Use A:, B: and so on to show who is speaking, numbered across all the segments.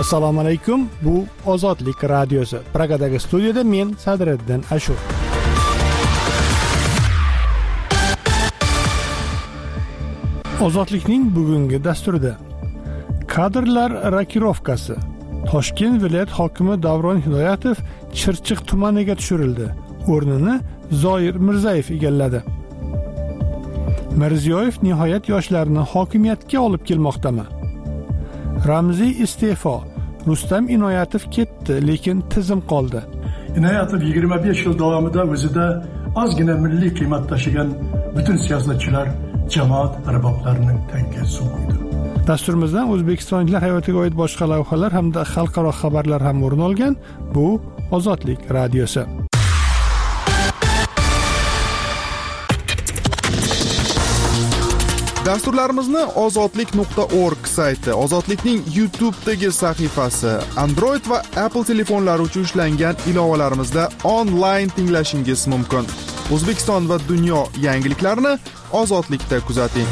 A: Assalomu alaykum. Bu Ozodlik radiosi. Pragadagi studiyada men Sadriddin Ashur. Ozodlikning bugungi dasturida kadrlar rokirovkasi. Toshkent viloyat hokimi Davron Hidoyatov Chirchiq tumaniga tushirildi. O'rnini Zoir Mirzayev egalladi. Mirziyoyev nihoyat yoshlarni hokimiyatga olib kelmoqdami? Ramziy iste'fo. Rustam Inoyatov ketdi, lekin tizim qoldi.
B: Inoyatov 25 yil davomida o'zida ozgina milliy qiymat tashigan butun siyosatchilar jamoat arboblarining tankiga suv quydi.
A: Dasturimizdan O'zbekistonliklar hayotiga oid boshqa lavhalar hamda xalqaro xabarlar ham o'rin olgan. Bu Ozodlik radiosi.
C: Dasturlarimizni ozodlik.org sayti, Ozodlikning YouTube'dagi sahifasi, Android va Apple telefonlari uchun ishlangan ilovalarimizda onlayn tinglashingiz mumkin. O'zbekiston va dunyo yangiliklarini Ozodlikda kuzating.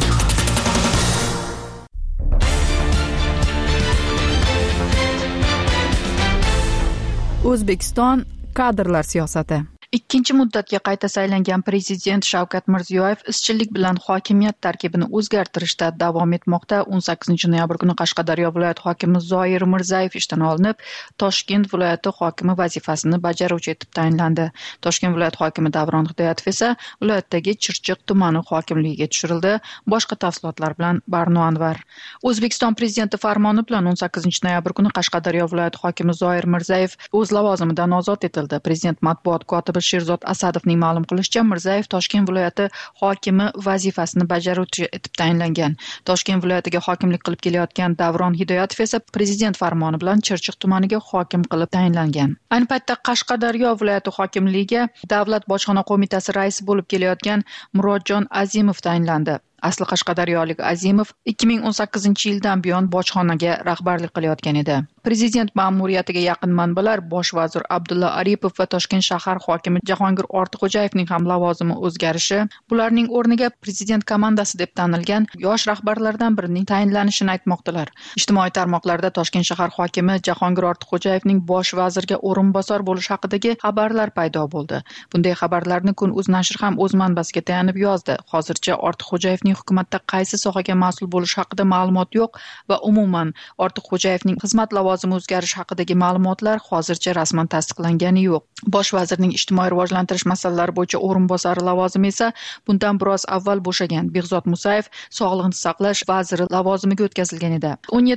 D: O'zbekiston kadrlar siyosati. Ikkinchi muddatga qayta saylangan prezident Shavkat Mirziyoyev izchillik bilan hokimiyat tarkibini o'zgartirishda davom etmoqda. 18 noyabr kuni Qashqadaryo viloyat hokimi Zoir Mirzayev ishdan olinib, Toshkent viloyati hokimi vazifasini bajaruvchi etib tayinlandi. Toshkent viloyat hokimi Davron Hidoyatov esa viloyatdagi Chirchiq tumani hokimligiga tushirildi. Boshqa tafsilotlar bilan Barno Anvar. O'zbekiston prezidenti farmoni bilan 18 noyabr kuni Qashqadaryo viloyati hokimi Zoir Mirzayev o'z lavozimidan ozod etildi. Prezident matbuot kotibi Sherzod Asadovning ma'lum qilishicha, Mirzayev Toshkent viloyati hokimi vazifasini bajaruvchi etib tayinlangan. Toshkent viloyatiga hokimlik qilib kelayotgan Davron Hidoyatov esa prezident farmoni bilan Chirchiq tumaniga hokim qilib tayinlangan. Ayni paytda Qashqadaryo viloyati hokimligiga Davlat bojxona qo'mitasi raisi bo'lib kelayotgan Murodjon Azimov tayinlandi. Asli qashqadaryolik Azimov 2018-yildan buyon bojxonaga rahbarlik qilayotgan edi. Prezident ma'muriyatiga yaqin manbalar Bosh vazir Abdulla Aripov va Toshkent shahar hokimi Jahongir Ortiqxo'jayevning ham lavozimi o'zgarishi, bularning o'rniga prezident komandasi deb tanilgan yosh rahbarlardan birining tayinlanishini aytmoqdalar. Ijtimoiy tarmoqlarda Toshkent shahar hokimi Jahongir Ortiqxo'jayevning bosh vazirga o'rinbosar bo'lishi haqidagi xabarlar paydo bo'ldi. Bunday xabarlarni Kun.uz nashri ham o'z manbasiga tayanib yozdi. Hozircha Ortiqxo'jayevning hukumatda qaysi sohaga mas'ul bo'lishi haqida ma'lumot yo'q va umuman Ortiqxo'jayevning xizmat lavozimi o'zgarishi haqidagi ma'lumotlar hozircha rasman tasdiqlangani yo'q. Bosh vazirning ijtimoiy rivojlantirish masalalari bo'yicha o'rinbosari lavozimi esa bundan biroz avval bo'shagan Behzod Musayev sog'liqni saqlash vaziri lavozimiga o'tkazilgan edi.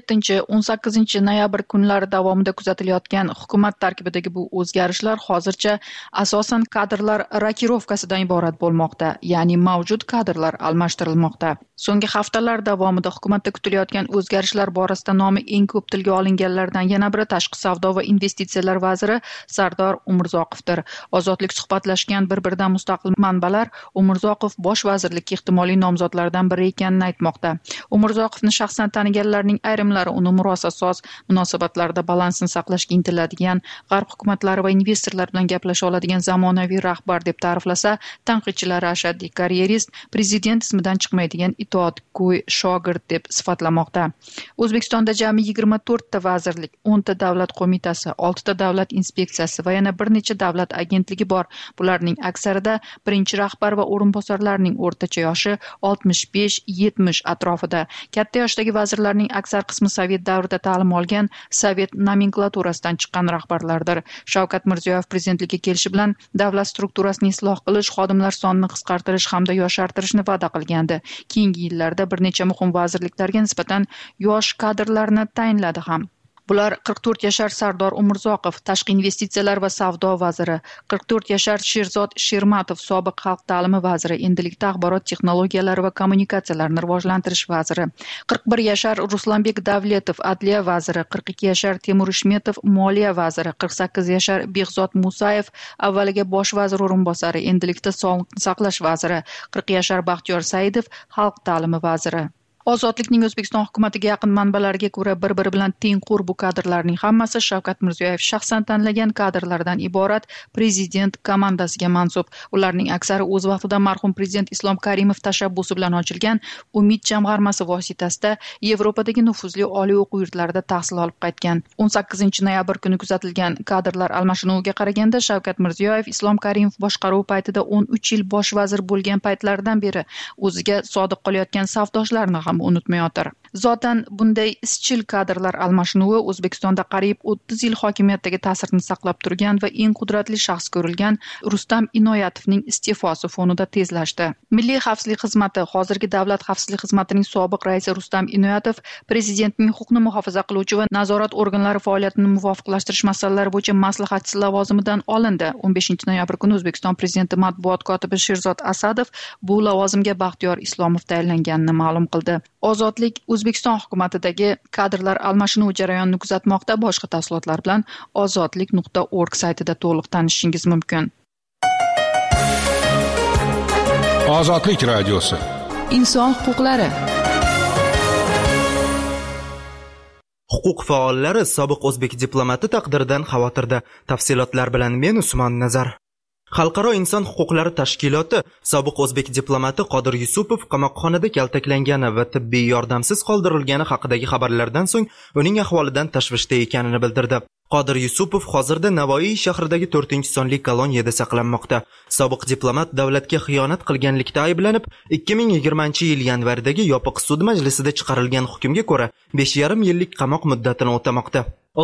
D: 17-18 noyabr kunlari davomida kuzatilayotgan hukumat tarkibidagi bu o'zgarishlar hozircha asosan kadrlar rokirovkasidan iborat bo'lmoqda, ya'ni mavjud kadrlar almashtirilmoqda. So'nggi haftalar davomida hukumatda kutilayotgan o'zgarishlar borasida nomi eng ko'p tilga olinganlardan yana biri tashqi savdo va investitsiyalar vaziri Sardor Umurzoqovdir. Ozodlik suhbatlashgan bir-biridan mustaqil manbalar Umurzoqov bosh vazirlikka ehtimoliy nomzodlardan biri ekanini aytmoqda. Umurzoqovni shaxsan taniganlarning ayrimlari uni murosasoz munosabatlarda balansni saqlashga intiladigan, g'arb hukumatlari va investorlar bilan gaplasha oladigan zamonaviy rahbar deb ta'riflasa, tanqidchilari ashaddiy karyerist, prezident ismidan chiqmaydigan itoatgo'y shogird deb sifatlamoqda. O'zbekistonda jami 24 ta vazirlik, 10 ta davlat qo'mitasi, 6 ta davlat inspeksiyasi va yana bir necha davlat agentligi bor. Bularning aksarida birinchi rahbar va o'rinbosarlarning o'rtacha yoshi 65-70 atrofida. Katta yoshdagi vazirlarning aksar qismi sovet davrida ta'lim olgan, sovet nomenklaturasidan chiqqan rahbarlardir. Shavkat Mirziyoyev prezidentlikka kelishi bilan davlat strukturasini isloh qilish, xodimlar sonini qisqartirish hamda yoshartirishni va'da qilgandi. Keyingi yillarda bir necha muhim vazirliklarga nisbatan yosh kadrlarni tayinladi ham. Bular 44 yashar Sardor Umurzoqov, tashqi investitsiyalar va savdo vaziri, 44 yashar Sherzod Shermatov, sobiq xalq ta'limi vaziri, endilikda axborot texnologiyalari va kommunikatsiyalarini rivojlantirish vaziri, 41 yashar Ruslanbek Davletov, adliya vaziri, 42 yashar Temur Ishmetov, moliya vaziri, 48 yashar Behzod Musayev, avvaliga bosh vazir o'rinbosari, endilikda sog'liqni saqlash vaziri, 40 yashar Baxtiyor Saidov, xalq ta'limi vaziri. Ozodlikning O'zbekiston hukumatiga yaqin manbalariga ko'ra, bir-biri bilan tengqur bu kadrlarning hammasi Shavkat Mirziyoyev shaxsan tanlagan kadrlardan iborat prezident komandasiga mansub. Ularning aksari o'z vaqtida marhum prezident Islom Karimov tashabbusi bilan ochilgan Umid jamg'armasi vositasida Yevropadagi nufuzli oliy o'quv yurtlarida tahsil olib qaytgan. 18-noyabr kuni kuzatilgan kadrlar almashinuviga qaraganda Shavkat Mirziyoyev Islom Karimov boshqaruvi paytida 13 yil bosh vazir bo'lgan paytlaridan beri o'ziga sodiq qolayotgan safdoshlarini ham unutmayotir. Zotan bunday izchil kadrlar almashinuvi O'zbekistonda qariyb 30 yil hokimiyatdagi ta'sirini saqlab turgan va eng qudratli shaxs ko'rilgan Rustam Inoyatovning iste'fosi fonida tezlashdi. Milliy xavfsizlik xizmati, hozirgi Davlat xavfsizlik xizmatining sobiq raisi Rustam Inoyatov prezidentning huquqni muhofaza qiluvchi va nazorat organlari faoliyatini muvofiqlashtirish masalalari bo'yicha maslahatchisi lavozimidan olindi. 15-noyabr kuni O'zbekiston prezidenti matbuot kotibi Sherzod Asadov bu lavozimga Baxtiyor Islomov tayinlanganini ma'lum qildi. Ozodlik O'zbekiston hukumatidagi kadrlar almashinuvi jarayonini kuzatmoqda. Boshqa tafsilotlar bilan ozodlik.org saytida to'liq tanishishingiz mumkin.
E: Ozodlik radiosi.
F: Inson huquqlari.
G: Huquq faollari sobiq o'zbek diplomati taqdiridan xavotirda. Tafsilotlar bilan men Usmon Nazar. Xalqaro inson huquqlari tashkiloti sobiq o'zbek diplomati Qodir Yusupov qamoqxonada kaltaklangani va tibbiy yordamsiz qoldirilgani haqidagi xabarlardan so'ng uning ahvolidan tashvishda ekanini bildirdi. Qodir Yusupov hozirda Navoiy shahridagi 4-sonli koloniyada saqlanmoqda. Sobiq diplomat davlatga xiyonat qilganlikda ayblanib, 2020-yil yanvardagi yopiq sud majlisida chiqarilgan hukmga ko'ra 5,5 yillik qamoq muddatini o'tamoqda.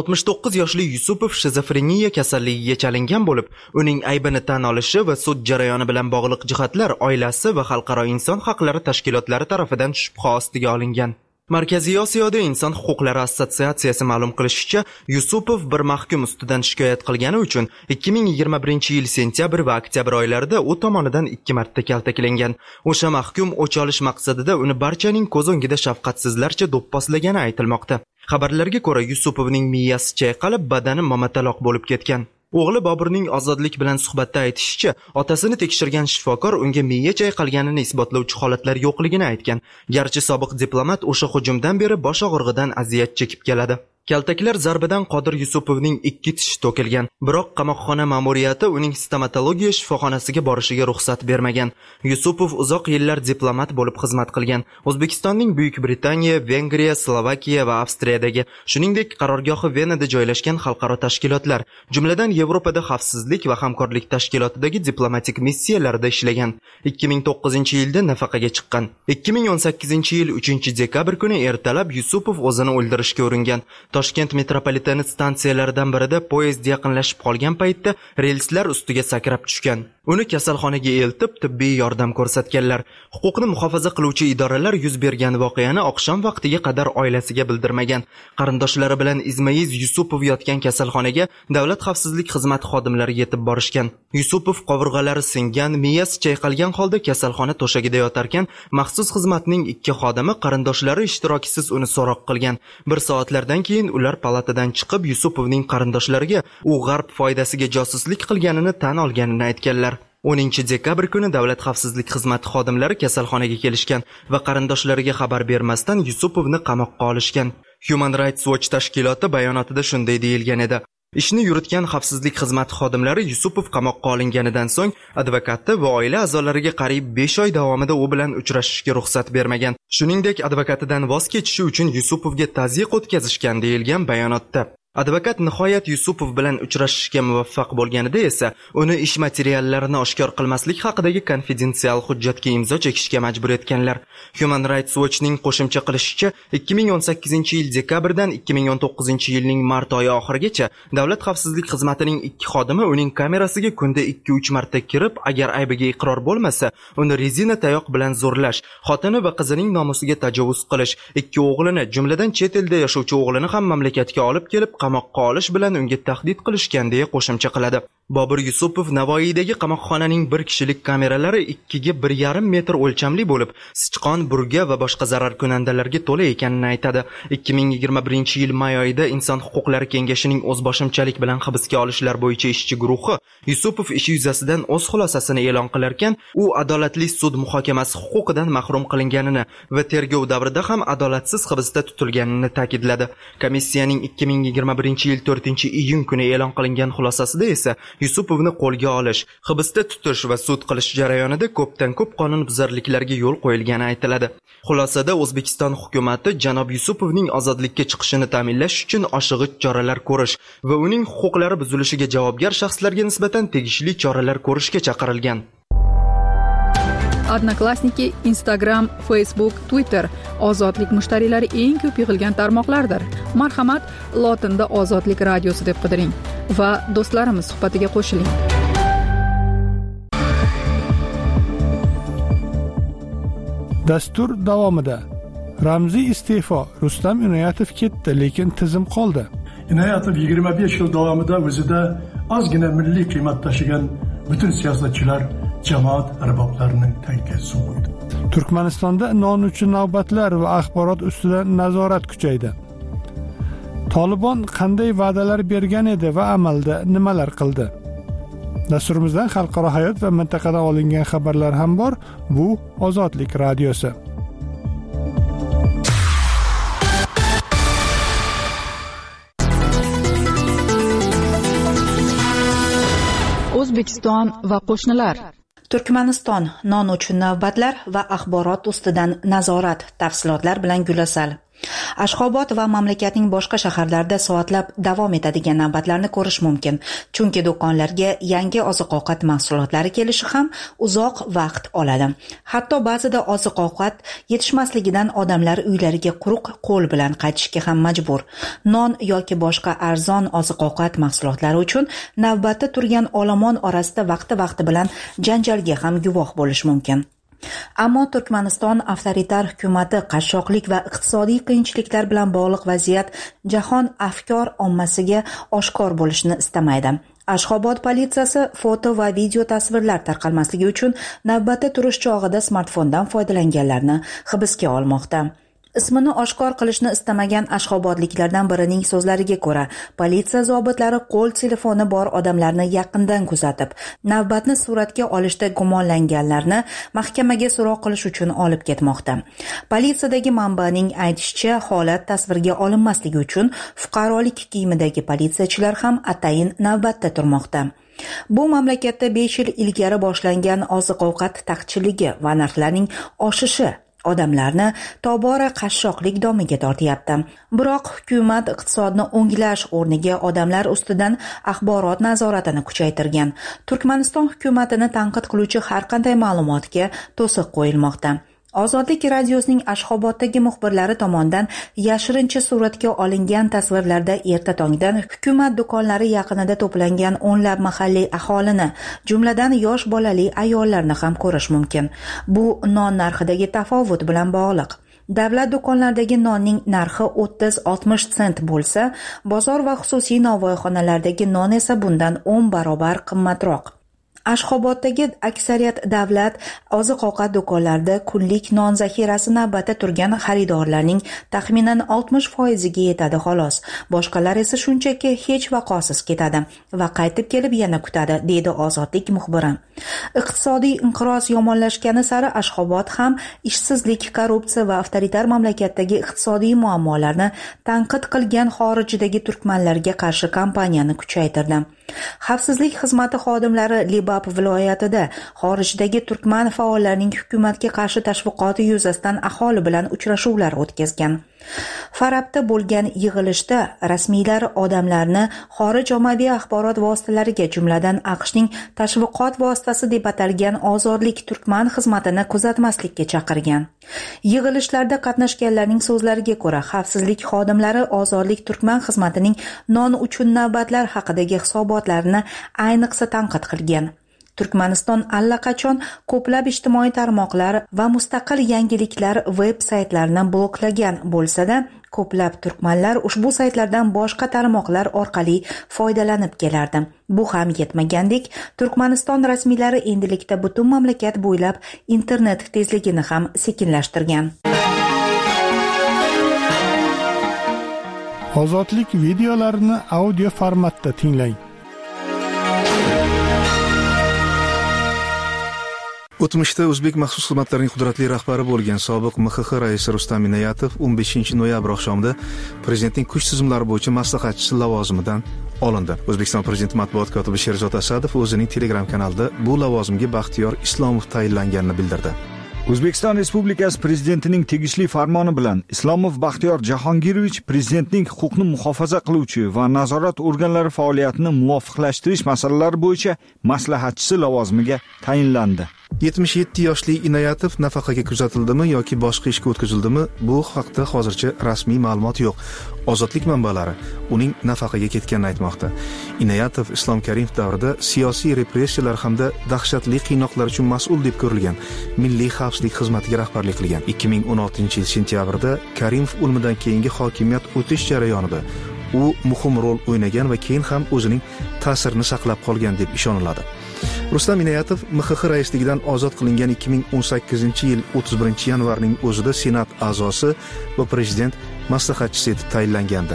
G: 69 yoshli Yusupov shizofreniya kasalligiga chalingan bo'lib, uning aybini tan olishi va sud jarayoni bilan bog'liq jihatlar oilasi va xalqaro inson haqlari tashkilotlari tomonidan shubha ostiga olingan. Markaziy Osiyoda inson huquqlari assotsiatsiyasi ma'lum qilishicha, Yusupov bir mahkum ustidan shikoyat qilgani uchun 2021-yil sentyabr va oktyabr oylarida u tomonidan 2 marta kaltaklangan. O'sha mahkum o'ch olish maqsadida uni barchaning ko'z o'ngida shafqatsizlarcha do'pposlagani aytilmoqda. Xabarlarga ko'ra, Yusupovning miyasi chayqalib, badani momataloq bo'lib ketgan. O'g'li Boburning Ozodlik bilan suhbatda aytishicha, otasini tekshirgan shifokor unga miya chayqalganini isbotlovchi holatlar yo'qligini aytgan. Garchi sobiq diplomat o'sha hujumdan beri bosh og'rig'idan aziyat chekib keladi. Kaltaklar zarbidan Qodir Yusupovning 2 tishi to'kilgan. Biroq qamoqxona ma'muriyati uning stomatologiya shifoxonasiga borishiga ruxsat bermagan. Yusupov uzoq yillar diplomat bo'lib xizmat qilgan. O'zbekistonning Buyuk Britaniya, Vengriya, Slovakiya va Avstriyadagi, shuningdek qarorgohi Venada joylashgan xalqaro tashkilotlar, jumladan Yevropada xavfsizlik va hamkorlik tashkilotidagi diplomatik missiyalarda ishlagan. 2009-yilda nafaqaga chiqqan. 2018-yil 3-dekabr kuni ertalab Yusupov o'zini o'ldirishga uringan. Toshkent metropoliteni stansiyalaridan birida poyezd yaqinlashib qolgan paytda relslar ustiga sakrab tushgan. Uni kasalxonaga eltib, tibbiy yordam ko'rsatganlar. Huquqni muhofaza qiluvchi idoralar yuz bergan voqeani oqshom vaqtiga qadar oilasiga bildirmagan. Qarindoshlari bilan izma-iz Yusupov yotgan kasalxonaga Davlat xavfsizlik xizmati xodimlari yetib borishgan. Yusupov qovurg'alari singan, miyasi chayqalgan holda kasalxona to'shagida yotarkan, maxsus xizmatning 2 xodimi qarindoshlari ishtirokisiz uni so'roq qilgan. 1 soatlardan keyin ular palatadan chiqib, Yusupovning qarindoshlariga u g'arb foydasiga josuslik qilganini tan olganini aytganlar. 10-dekabr kuni Davlat xavfsizlik xizmati xodimlari kasalxonaga kelishgan va qarindoshlariga xabar bermasdan Yusupovni qamoqqa olishgan. Human Rights Watch tashkiloti bayonotida shunday deyilgan edi. Ishni yuritgan xavfsizlik xizmati xodimlari Yusupov qamoqqa olinganidan so'ng advokati va oila a'zolariga qariyb 5 oy davomida u bilan uchrashishga ruxsat bermagan. Shuningdek, advokatidan voz kechishi uchun Yusupovga tazyiq o'tkazishgan deyilgan bayonotda. Advokat nihoyat Yusupov bilan uchrashishga muvaffaq bo'lganida esa uni ish materiallarini oshkor qilmaslik haqidagi konfidensial hujjatga imzo chekishga majbur etganlar. Human Rights Watchning qo'shimcha qilishicha, 2018-yil dekabrdan 2019-yilning mart oyi oxirigacha Davlat xavfsizlik xizmatining 2 xodimi uning kamerasiga kunda 2-3 marta kirib, agar aybiga iqror bo'lmasa, uni rezina tayoq bilan zo'rlash, xotini va qizining nomusiga tajovuz qilish, 2 o'g'lini, jumladan chet elda yashovchi o'g'lini ham mamlakatga olib kelib qamoqqa olish bilan unga tahdid qilishgan deya qo'shimcha qiladi. Bobur Yusupov Navoiydagi qamoqxonaning 1 kishilik kameralari 2 ga 1,5 metr o'lchamli bo'lib, sichqon, burga va boshqa zararkunandalarga to'la ekanini aytadi. 2021-yil may oyida Inson huquqlari kengashining o'zboshimchalik bilan hibsga olishlar bo'yicha ishchi guruhi Yusupov ishi yuzasidan o'z xulosasini e'lon qilarkan, u adolatli sud muhokamasi huquqidan mahrum qilinganini va tergov davrida ham adolatsiz hibsda tutilganini ta'kidladi. Komissiyaning 2021-yil 4-iyun kuni e'lon qilingan xulosasida esa Yusupovni qo'lga olish, hibsda tutish va sud qilish jarayonida ko'pdan-ko'p qonunbuzarliklarga yo'l qo'yilgani aytiladi. Xulosada O'zbekiston hukumatati janob Yusupovning ozodlikka chiqishini ta'minlash uchun oshig'ich choralar ko'rish va uning huquqlari buzilishiga javobgar shaxslarga nisbatan tegishli choralar ko'rishga chaqirilgan.
F: Odnoklassniki, Instagram, Facebook, Twitter ozodlik mushtariylari eng ko'p yig'ilgan tarmoqlardir. Marhamat, lotinda Ozodlik radiosi deb qidiring va do'stlarimiz suhbatiga qo'shiling.
A: Dastur davomida ramziy iste'fo. Rustam Inoyatov ketdi, lekin tizim qoldi.
B: Inoyatov 25 yil davomida o'zida ozgina milliy qiymat tashigan bütün siyosatchilar jamoat arboblarining tagiga suv quydi.
A: Turkmanistonda non uchun navbatlar va axborot ustidan nazorat kuchaydi. Tolibon qanday va'dalar bergan edi va amalda nimalar qildi? Dasturimizdan xalqaro hayot va mintaqadan olingan xabarlar ham bor. Bu Ozodlik radiosi.
F: O'zbekiston va qo'shnilar.
H: Turkmaniston non uchun navbatlar va axborot ustidan nazorat tafsilotlar bilan Gulasal. Ashxobod va mamlakatning boshqa shaharlarida soatlab davom etadigan navbatlarni ko'rish mumkin, chunki do'konlarga yangi oziq-ovqat mahsulotlari kelishi ham uzoq vaqt oladi. Hatto ba'zida oziq-ovqat yetishmasligidan odamlar uylariga quruq qo'l bilan qaytishga ham majbur. Non yoki boshqa arzon oziq-ovqat mahsulotlari uchun navbatda turgan olomon orasida vaqti bilan janjalga ham guvoh bo'lish mumkin. Ammo Turkmaniston avtoritar hukumati qashshoqlik va iqtisodiy qiyinchiliklar bilan bog'liq vaziyat jahon afkor ommasiga oshkor bo'lishni istamaydi. Ashxobod politsiyasi foto va video tasvirlar tarqalmasligi uchun navbatda turish chog'ida smartfondan foydalanganlarni hibsga olmoqda. Ismini oshkor qilishni istamagan ashxobodliklardan birining so'zlariga ko'ra, politsiya zobitlari qo'l telefoni bor odamlarni yaqindan kuzatib, navbatni suratga olishda gumonlanganlarni mahkamaga so'roq qilish uchun olib ketmoqda. Politsiyadagi manbaning aytishicha, holat tasvirga olinmasligi uchun fuqarolik kiyimidagi politsiyachilar ham atayin navbatda turmoqda. Bu mamlakatda 5 yil ilgari boshlangan oziq-ovqat taqchilligi va narxlarning oshishi odamlarni tobora qashshoqlik domiga tortyapti. Biroq hukumat iqtisodni o'nglash o'rniga odamlar ustidan axborot nazoratini kuchaytirgan. Turkmaniston hukumatini tanqid qiluvchi har qanday ma'lumotga to'siq qo'yilmoqda. Ozodlik radiosining Ashxoboddagi muxbirlari tomonidan yashirincha suratga olingan tasvirlarda erta tongdan hukumat do'konlari yaqinida to'plangan o'nlab mahalliy aholini, jumladan yosh bolali ayollarni ham ko'rish mumkin. Bu non narxidagi tafovut bilan bog'liq. Davlat do'konlaridagi nonning narxi 30-60 sent bo'lsa, bozor va xususiy novvoyxonalardagi non esa bundan 10 barobar qimmatroq. Ashxoboddagi aksariyat davlat oziq-ovqat do'konlarida kunlik non zaxirasi navbatda turgan xaridorlarning taxminan 60% ga yetadi xolos. Boshqalar esa shunchaki hech vaqosiz ketadi va qaytib kelib yana kutadi, deydi Ozodlik muxbiri. Iqtisodiy inqiroz yomonlashgani sari Ashxobod ham ishsizlik, korrupsiya va avtoritar mamlakatdagi iqtisodiy muammolarni tanqid qilgan xorijdagi turkmanlarga qarshi kampaniyani kuchaytirdi. Xavfsizlik xizmati xodimlari Libab viloyatida xorijdagi turkman faollarining hukumatga qarshi tashviqoti yuzasidan aholi bilan uchrashuvlar o'tkazgan. Farabda bo'lgan yig'ilishda rasmiylar odamlarni xorij ommaviy axborot vositalariga, jumladan AQShning tashviqot vositasi deb atalgan ozodlik turkman xizmatini kuzatmaslikka chaqirgan. Yig'ilishlarda qatnashganlarning so'zlariga ko'ra, xavfsizlik xodimlari ozodlik turkman xizmatining non uchun navbatlar haqidagi hisobotlarini ayniqsa tanqid qilgan. Turkmaniston allaqachon ko'plab ijtimoiy tarmoqlar va mustaqil yangiliklar veb-saytlarini bloklagan bo'lsa-da, ko'plab turkmanlar ushbu saytlardan boshqa tarmoqlar orqali foydalanib kelardi. Bu ham yetmagandek, Turkmaniston rasmiylari endilikda butun mamlakat bo'ylab internet tezligini ham sekinlashtirgan.
A: Ozodlik videolarini audio formatda tinglang.
I: O'tmishda O'zbek maxsus xizmatlarining qudratli rahbari bo'lgan sobiq MXX raisi Rustam Inoyatov 15 noyabr oqshomida prezidentning kuch tizimlari bo'yicha maslahatchisi lavozimidan olindi. O'zbekiston Prezidenti matbuot kotibi Sherzod Asadov o'zining Telegram kanalida bu lavozimga Baxtiyor Islomov tayinlanganini bildirdi.
J: O'zbekiston Respublikasi Prezidentining tegishli farmoni bilan Islomov Baxtiyor Jahongirovich prezidentning huquqni muhofaza qiluvchi va nazorat organlari faoliyatini muvofiqlashtirish masalalari bo'yicha maslahatchisi lavozimiga tayinlandi.
I: 77 yoshli Inoyatov nafaqaga kuzatildimi yoki boshqa ishga o'tkazildimi, bu haqda hozircha rasmiy ma'lumot yo'q. Ozodlik manbalari uning nafaqaga ketganini aytmoqda. Inoyatov Islom Karimov davrida siyosiy repressiyalar hamda dahshatli qiynoqlar uchun mas'ul deb ko'rilgan Milliy xavfsizlik xizmatiga rahbarlik qilgan. 2016-yil sentyabrda Karimov o'limidan keyingi hokimiyat o'tish jarayonida u muhim rol o'ynagan va keyin ham o'zining ta'sirini saqlab qolgan deb ishoniladi. Rustam Inoyatov MXX raisligidan ozod qilingan 2018-yil 31-yanvarning o'zida Senat a'zosi va prezident maslahatchisi etib tayinlangandi.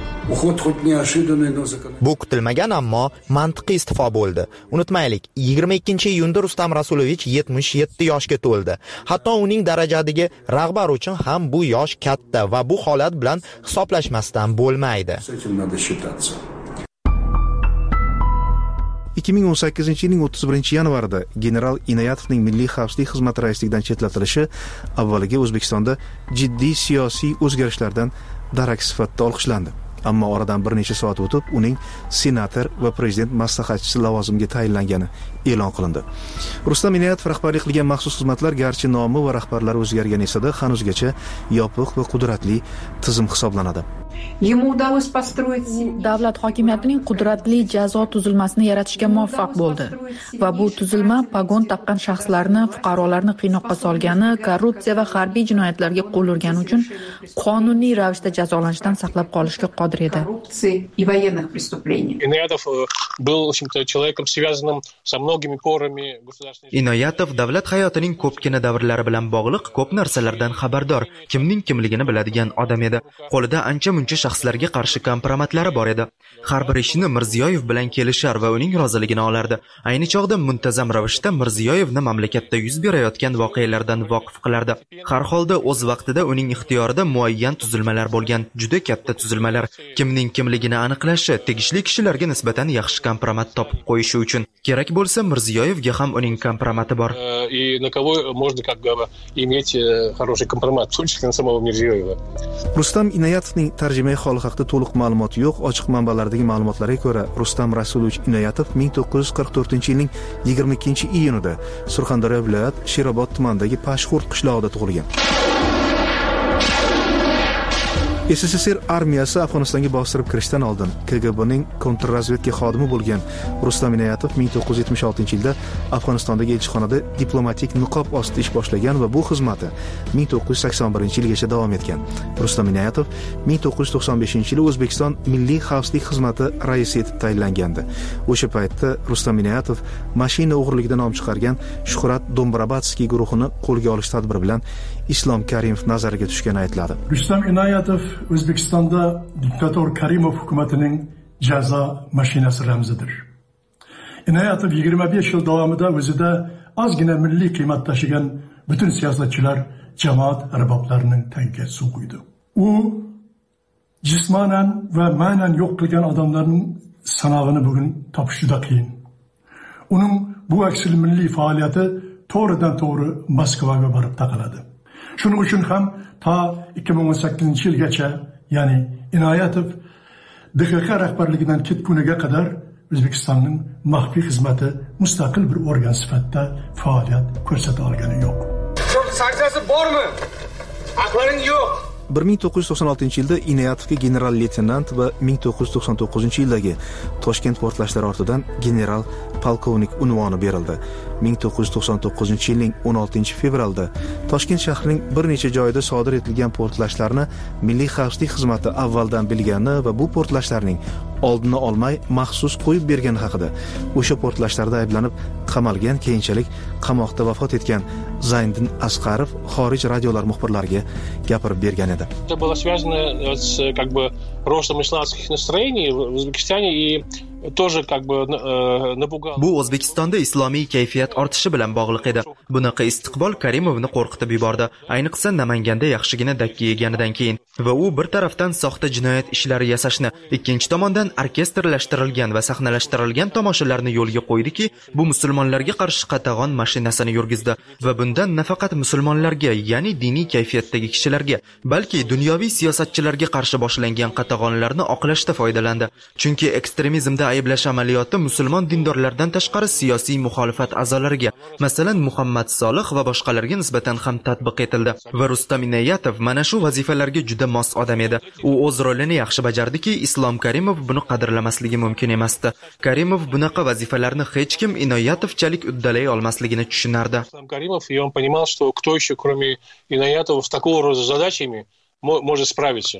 G: Bu kutilmagan ammo mantiqiy isti'fo bo'ldi. Unutmaylik, 22-iyunda Rustam Rasulovich 77 yoshga to'ldi. Hatto uning darajadagi rahbar uchun ham bu yosh katta va bu holat bilan hisoblashmasdan bo'lmaydi.
I: 2018-yilning 31-yanvarida general Inoyatovning Milliy xavfsizlik xizmati raisligidan chetlatilishi avvaliga O'zbekistonda jiddiy siyosiy o'zgarishlardan darak sifatida olqishlandi. Ammo oradan bir necha soat o'tib, uning senator va prezident maslahatchisi lavozimiga tayinlangani e'lon qilindi. Rustam Inoyatov rahbarlik qilgan maxsus xizmatlar garchi nomi va rahbarlari o'zgargan esa-da, hanuzgacha yopiq va qudratli tizim hisoblanadi.
F: Davlat hokimiyatining qudratli jazo tuzilmasini yaratishga muvaffaq bo'ldi va bu tuzilma pagon taqqan shaxslarni, fuqarolarni qiynoqqa solgani, korrupsiya va harbiy jinoyatlarga qo'l urgani uchun qonuniy ravishda jazolanishdan saqlab qolishga qodir edi.
G: Inoyatov davlat hayotining ko'pgina davrlari bilan bog'liq ko'p narsalardan xabardor, kimning kimligini biladigan odam edi. Qo'lida ancha-muncha shaxslarga qarshi kompromatlari bor edi. Har bir ishni Mirziyoyev bilan kelishar va uning roziligini olardi. Ayni chog'da muntazam ravishda Mirziyoyevni mamlakatda yuz berayotgan voqealardan voqif qilardi. Har holda o'z vaqtida uning ixtiyorida muayyan tuzilmalar bo'lgan, juda katta tuzilmalar. Kimning kimligini aniqlashi, tegishli kishilarga nisbatan yaxshi kompromat topib qo'yishi uchun. Kerak bo'lsa, Mirziyoyevga ham uning kompromati bor.
K: И на кого можно иметь хороший компромат, в том числе на самого Mirziyoyeva.
I: Rustam Inoyatovning tarjimai holi haqida to'liq ma'lumot yo'q. Ochiq manbalardagi ma'lumotlarga ko'ra, Rustam Rasulovich Inoyatov 1944-yilning 22-iyunida Surxondaryo viloyat Sherobod tumanidagi Pashxurt qishlog'ida tug'ilgan. SSSR armiyasi Afg'onistonga bostirib kirishdan oldin KGBning kontrrazvedka xodimi bo'lgan Rustam Inoyatov 1976-yilda Afg'onistondagi elchixonada diplomatik niqob ostida ish boshlagan va bu xizmati 1981-yilgacha davom etgan. Rustam Inoyatov 1995-yili O'zbekiston Milliy xavfsizlik xizmati raisi etib tayinlangandi. O'sha paytda Rustam Inoyatov mashina o'g'irligidan nom chiqargan Shuhrat Dombrabatskiy guruhini qo'lga olish tadbiri bilan Islom Karimov nazariga tushgani aytiladi.
B: Rustam Inoyatov O'zbekistonda diktator Karimov hukumatining jazo mashinasi ramzidir. Inoyatov 25 yil davomida o'zida ozgina milliy qiymat tashigan butun siyosatchilar, jamoat arboblarining tagiga suv quydi. U jismonan va ma'nan yo'q qilgan odamlarning sanog'ini bugun topish juda qiyin. Uning bu aksil milliy faoliyati to'g'ridan to'g'ri Moskvaga borib taqaladi. Shuning uchun ham ta 2018-yilgacha, ya'ni Inoyatov DXX rahbarligidan ketguniga qadar O'zbekistonning maxfiy xizmati mustaqil bir organ sifatida faoliyat ko'rsata olgani yo'q.
L: Sanksiyasi bormi? Haqlaring yo'q.
I: 1996-yilda Inoyatovga general-leytenant va 1999-yildagi Toshkent portlashlari ortidan general polkovnik unvoni berildi. 1999-yilning 16-fevralda Toshkent shahrining bir necha joyida sodir etilgan portlashlarni Milliy xavfsizlik xizmati avvaldan bilgani va bu portlashlarning oldini olmay maxsus qo'yib bergani haqida o'sha portlashlarda ayblanib qamalgan, keyinchalik qamoqda vafot etgan Zayniddin Asqarov xorij radiolar muxbirlariga gapirib bergan edi.
K: Это было связано с ростом исламских настроений в Узбекистане и тоже напугало.
G: Bu O'zbekistonda islomiy kayfiyat ortishi bilan bog'liq edi. Bunaqa istiqbol Karimovni qo'rqitib yubordi, ayniqsa Namanganda yaxshigina dakki yeganidan keyin. Va u bir tarafdan soxta jinoyat ishlari yasashni, ikkinchi tomondan orkestrlashtirilgan va sahnalashtirilgan tomoshalarni yo'lga qo'ydiki, bu musulmonlarga qarshi qatag'on mashinasini yurgizdi va bundan nafaqat musulmonlarga, ya'ni diniy kayfiyatdagi kishilarga, balki dunyoviy siyosatchilarga qarshi boshlangan qatag'onlarni oqlashda foydalandi. Chunki ekstremizmda ayblash amaliyoti musulmon dindorlardan tashqari siyosiy muxolifat a'zolariga, masalan Muhammad Solih va boshqalarga nisbatan ham tatbiq etildi. Va Rustam Inoyatov mana shu vazifalarga juda mos odam edi. U o'z rolini yaxshi bajardiki, Islom Karimov buni qadrlamasligi mumkin emasdi. Karimov bunaqa vazifalarni hech kim Inoyatovchalik uddalay olmasligini tushunardi.
K: Islom Karimov, и он понимал, что кто еще, кроме Inoyatova, с такого рода задачами может справиться.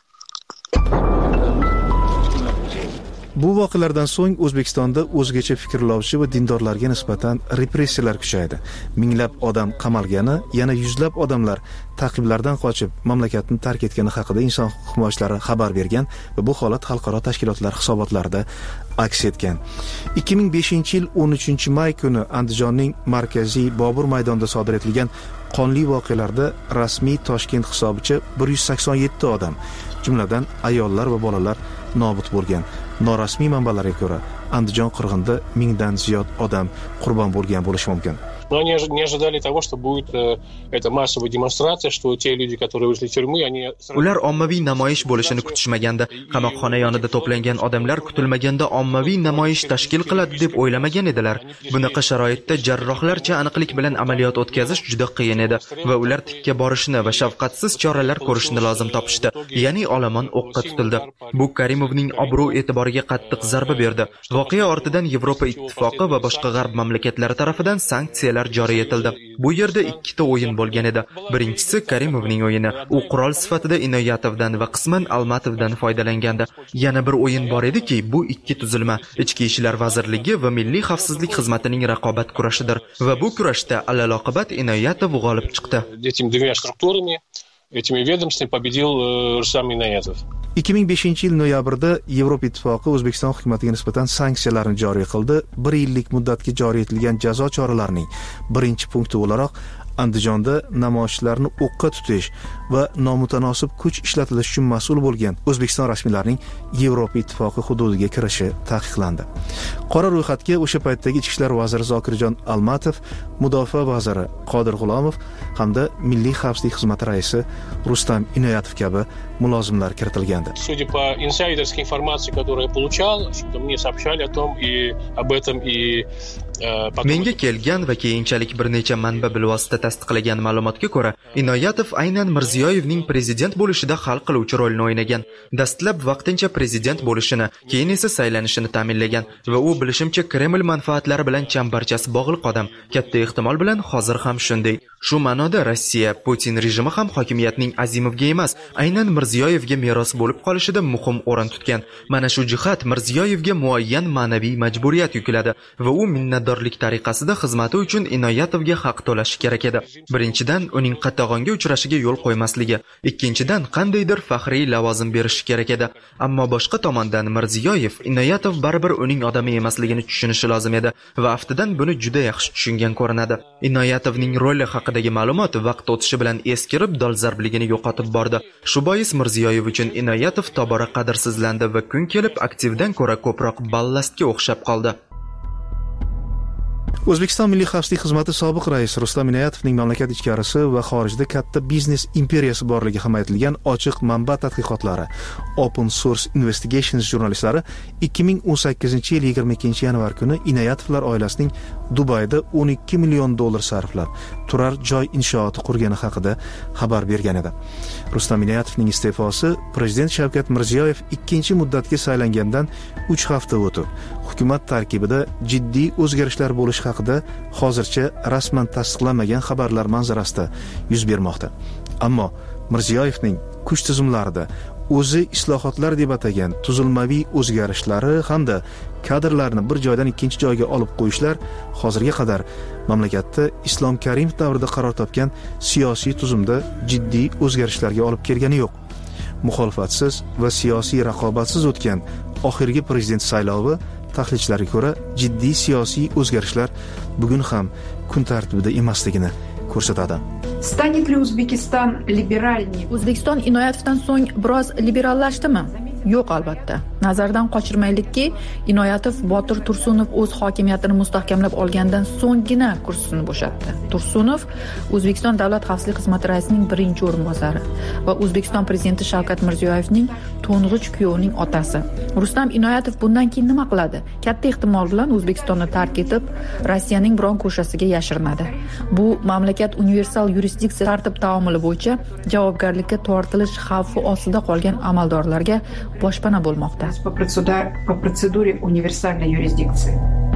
I: Bu voqealardan so'ng O'zbekistonda o'zgacha fikrlovchi va dindorlarga nisbatan repressiyalar kuchaydi. Minglab odam qamalgani, yana yuzlab odamlar ta'qiblardan qochib mamlakatni tark etgani haqida inson huquq himoyachilari xabar bergan va bu holat xalqaro tashkilotlar hisobotlarida aks etgan. 2005-yil 13-may kuni Andijonning markaziy Bobur maydonida sodir etilgan qonli voqealarda rasmiy Toshkent hisobicha 187 odam, jumladan ayollar va bolalar nobud bo'lgan. Norasmiy manbalarga ko'ra, Andijon qirg'inida 1000 dan ziyod odam qurbon bo'lgan bo'lishi mumkin.
K: Но они не ожидали того, что будет эта массовая демонстрация, что те люди, которые вышли из тюрьмы, они...
G: Ular ommaviy namoyish bo'lishini kutishmaganda, qamoqxona yonida to'plangan odamlar kutilmaganda ommaviy namoyish tashkil qiladi deb o'ylamagan edilar. Bunaqa sharoitda jarrohlarcha aniqlik bilan amaliyot o'tkazish juda qiyin edi va ular tikka borishni va shafqatsiz choralar ko'rishni lozim topishdi. Ya'ni olomon o'qqa tutildi. Bu Karimovning obro' e'tiboriga qattiq zarba berdi. Voqea ortidan Yevropa ittifoqi va boshqa g'arb mamlakatlari tomonidan sanksiyalar joriy etildi. Bu yerda ikkita o'yin bo'lgan edi. Birinchisi Karimovning o'yini. U qurol sifatida Inoyatovdan va qisman Almatovdan foydalangandi. Yana bir o'yin bor ediki, bu ikki tuzilma Ichki ishlar vazirligi va Milliy xavfsizlik xizmatining raqobat kurashidir va bu kurashda alaloqibat Inoyatov g'olib chiqdi.
K: Этими двумя структурами, этими ведомствами победил Рустам Иноятов.
I: 2005-yil noyabrda Yevropa ittifoqi O'zbekiston hukumatiga nisbatan sanksiyalarni joriy qildi. 1 yillik muddatga joriy etilgan jazo choralarining birinchi punkti o'laroq Andijonda namoyishlarni o'qqa tutish va nomutanosib kuch ishlatilishi uchun mas'ul bo'lgan O'zbekiston rasmiylarining Yevropa ittifoqi hududiga kirishi taqiqlandi. Qora ro'yxatga o'sha paytdagi Ichki ishlar vaziri Zokirjon Almatov, Mudofaa vaziri Qodir G'ulomov hamda Milliy xavfsizlik xizmati raisi Rustam Inoyatov kabi mulozimlar kiritilgandi.
K: Судя по инсайдерской информации, которую я получал, что мне сообщали о том и об этом и
G: Menga kelgan va keyinchalik bir necha manba bilvosita tasdiqlagan ma'lumotga ko'ra, Inoyatov aynan Mirziyoyevning prezident bo'lishida hal qiluvchi rolni o'ynagan. Dastlab vaqtincha prezident bo'lishini, keyin esa saylanishini ta'minlagan va u bilishimcha Kreml manfaatlari bilan chambarchasi bog'liq odam. Katta ehtimol bilan hozir ham shunday. Shu ma'noda Rossiya Putin rejimi ham hokimiyatning Azimovga emas, aynan Mirziyoyevga meros bo'lib qolishida muhim o'rin tutgan. Mana shu jihat Mirziyoyevga muayyan ma'naviy majburiyat yukladi va u minnatdorlik tariqasida xizmati uchun Inoyatovga haq to'lashi kerak edi. Birinchidan, uning qatag'onga uchrashiga yo'l qo'ymasligi, ikkinchidan, qandaydir faxriy lavozim berishi kerak edi. Ammo boshqa tomondan Mirziyoyev Inoyatov baribir uning odami emasligini tushunishi lozim edi va aftidan buni juda yaxshi tushungan ko'rinadi. Inoyatovning roli haqidagi ma'lumot vaqt o'tishi bilan eskirib, dolzarbligini yo'qotib bordi. Shu bois Mirziyoyev uchun Inoyatov tobora qadrsizlandi va kun kelib aktivdan ko'ra ko'proq ballastga o'xshab qoldi.
I: O'zbekiston Milliy xavfsizlik xizmati sobiq raisi Rustam Inoyatovning mamlakat ichkarisi va xorijda katta biznes imperiyasi borligi ham aytilgan ochiq manba tadqiqotlari Open Source Investigations jurnalistlari 2018-yil 22-yanvar kuni Inoyatovlar oilasining Dubayda $12 million sarflab turar joy inshooti qurgani haqida xabar bergan edi. Rustam Inoyatovning iste'fosi Prezident Shavkat Mirziyoyev ikkinchi muddatga saylangandan 3 hafta o'tib, hukumat tarkibida jiddiy o'zgarishlar bo'lishi haqida hozircha rasman tasdiqlanmagan xabarlar manzarasida yuz bermoqda. Ammo Mirziyoyevning kuch tizimlarida o'zi islohotlar deb atagan tuzilmaviy o'zgarishlari hamda kadrlarni bir joydan ikkinchi joyga olib qo'yishlar hozirga qadar mamlakatda Islom Karimov davrida qaror topgan siyosiy tuzumda jiddiy o'zgarishlarga olib kelgani yo'q. Muxolifatsiz va siyosiy raqobatsiz o'tgan oxirgi prezident saylovi tahlilchilarga ko'ra jiddiy siyosiy o'zgarishlar bugun ham kun tartibida emasligini ko'rsatadi.
F: O'zbekiston Inoyatovdan so'ng biroz liberallashdimi? Yo'q, albatta. Nazardan qochirmaylikki, Inoyatov Botir Tursunov o'z hokimiyatini mustahkamlab olgandan so'nggina kursini bo'shatdi. Tursunov O'zbekiston Davlat xavfsizlik xizmati raisining birinchi o'rinbosari va O'zbekiston prezidenti Shavkat Mirziyoyevning to'ng'ich kuyovining otasi. Rustam Inoyatov bundan keyin nima qiladi? Katta ehtimol bilan O'zbekistonni tark etib, Rossiyaning biron ko'chasiga yashirinadi. Bu mamlakat universal yurisdiksiya tartib taomili bo'yicha javobgarlikka tortilish xavfi ostida qolgan amaldorlarga boshpana bo'lmoqda.
L: По процедуре универсальной юрисдикции.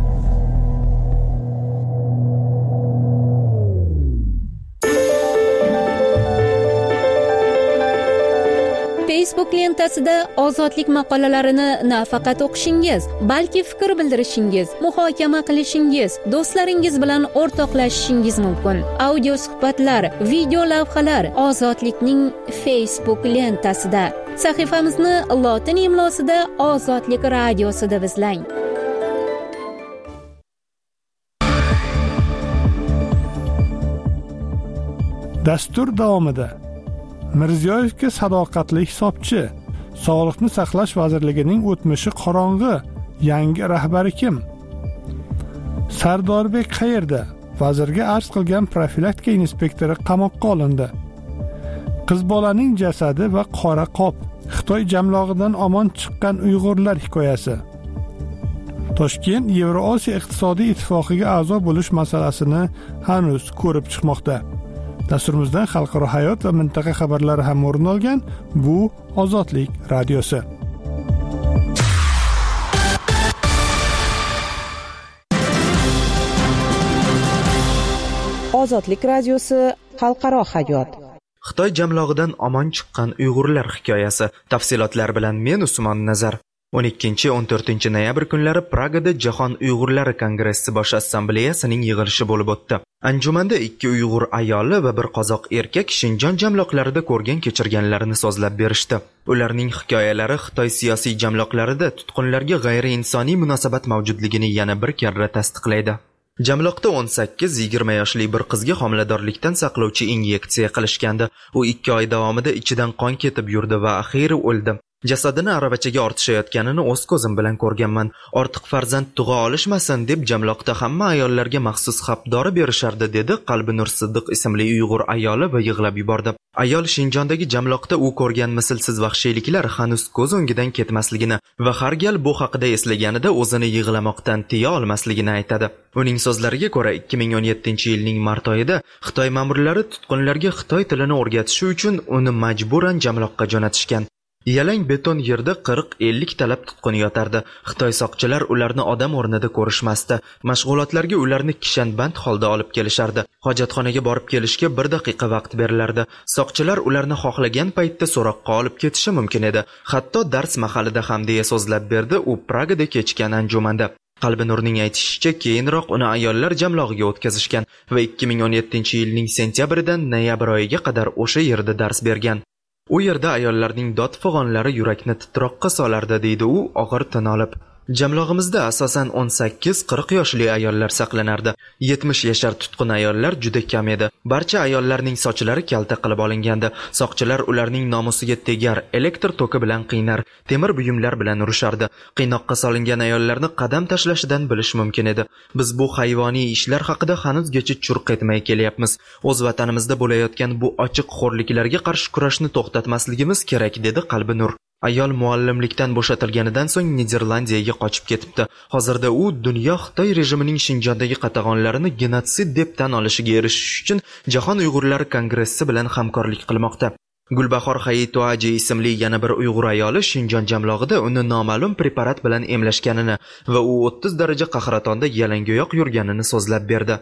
M: Facebook lentasida ozodlik maqolalarini nafaqat o'qishingiz, balki fikr bildirishingiz, muhokama qilishingiz, do'stlaringiz bilan o'rtoqlashishingiz mumkin. Audio suhbatlar, video lavhalar Ozodlikning Facebook lentasida. Sahifamizni lotin imlosida Ozodlik radiosida izlang.
A: Dastur davomida Mirziyoyevga sadoqatli hisobchi, Sog'liqni saqlash vazirligining o'tmishi qorong'i, yangi rahbari kim? Sardorbek qayerda? Vazirga arz qilgan profilaktika inspektori qamoqqa olindi. Qiz bolaning jasadi va qora qop. Xitoy jamlog'idan omon chiqqan Uyg'urlar hikoyasi. Toshkent Yevrosiyo iqtisodiy ittifoqiga a'zo bo'lish masalasini hanuz ko'rib chiqmoqda. Dasturimizdan xalqaro hayot va mintaqa xabarlari ham o'rin olgan. Bu Ozodlik radiosi.
N: Ozodlik radiosi xalqaro hayot.
G: Xitoy jamlog'idan omon chiqqan Uyg'urlar hikoyasi. Tafsilotlar bilan men Usmon Nazar. 12-14 noyabr kunlari Pragada Jahon Uyg'urlari kongressi bosh assambleyasining yig'ilishi bo'lib o'tdi. Anjumanda 2 Uyg'ur ayoli va 1 qozoq erkak Shinjon jamloqlarida ko'rgan kechirganlarini so'zlab berishdi. Ularning hikoyalari Xitoy siyosiy jamloqlarida tutqunlarga g'ayriinsoniy munosabat mavjudligini yana bir karra tasdiqlaydi. Jamloqda 18-20 yoshli bir qizga homiladorlikdan saqlovchi inyeksiya qilishgandi. U 2 oy davomida ichidan qon ketib yurdi va axiyri o'ldi. Jasadini aravachaga ortishayotganini o'z ko'zim bilan ko'rganman. Ortiq farzand tug'a olishmasin deb jamloqda hamma ayollarga maxsus xapdori berishardi, dedi Qalbinur Siddiq ismli Uyg'ur ayoli va yig'lab yubordi. Ayol Shinjondagi jamloqda u ko'rgan mislsiz vahshiyliklar hanuz ko'z o'ngidan ketmasligini va har gal bu haqida eslaganida o'zini yig'lamoqdan tiya olmasligini aytadi. Uning so'zlariga ko'ra 2017-yilning mart oyida Xitoy ma'murlari tutqunlarga Xitoy tilini o'rgatish uchun uni majburan jamloqqa jo'natishgan. Yalang beton yerda 40-50 talab tutqun yotardi. Xitoy soqchilar ularni odam o'rnida ko'rishmasdi. Mashg'ulotlarga ularni kishanband holda olib kelishardi. Hojatxonaga borib kelishga 1 daqiqa vaqt berilardi. Soqchilar ularni xohlagan paytda so'roqqa olib ketishi mumkin edi. Hatto dars mahalida ham deya so'zlab berdi u Pragada kechgan anjumanda. Qalbinurning aytishicha, keyinroq uni ayollar jamlog'iga o'tkazishgan va 2017-yilning sentyabridan noyabr oyiga qadar o'sha yerda dars bergan. U yerda ayollarning dod fig'onlari yurakni titroqqa solardi, deydi u og'ir tin olib. Jamlog'imizda asosan 18-40 yoshli ayollar saqlanardi. 70 yashar tutqun ayollar juda kam edi. Barcha ayollarning sochlari kalta qilib olingandi. Soqchilar ularning nomusiga tegar, elektr toki bilan qiynar, temir buyumlar bilan urishardi. Qiynoqqa solingan ayollarni qadam tashlashidan bilish mumkin edi. Biz bu hayvoniy ishlar haqida hanuzgacha churq etmay kelyapmiz. O'z vatanimizda bo'layotgan bu ochiq xo'rliklarga qarshi kurashni to'xtatmasligimiz kerak, dedi Qalbi Nur. Ayol muallimlikdan bo'shatilganidan so'ng Niderlandiyaga qochib ketibdi. Hozirda u dunyo Xitoy rejimining Shinjondagi qatag'onlarini genotsid deb tan olishiga erishish uchun Jahon Uyg'urlari kongressi bilan hamkorlik qilmoqda. Gulbahor Hayitoaji ismli yana bir Uyg'ur ayoli Shinjon jamlog'ida uni noma'lum preparat bilan emlashganini va u 30 daraja qahratonda yalangoyoq yurganini so'zlab berdi.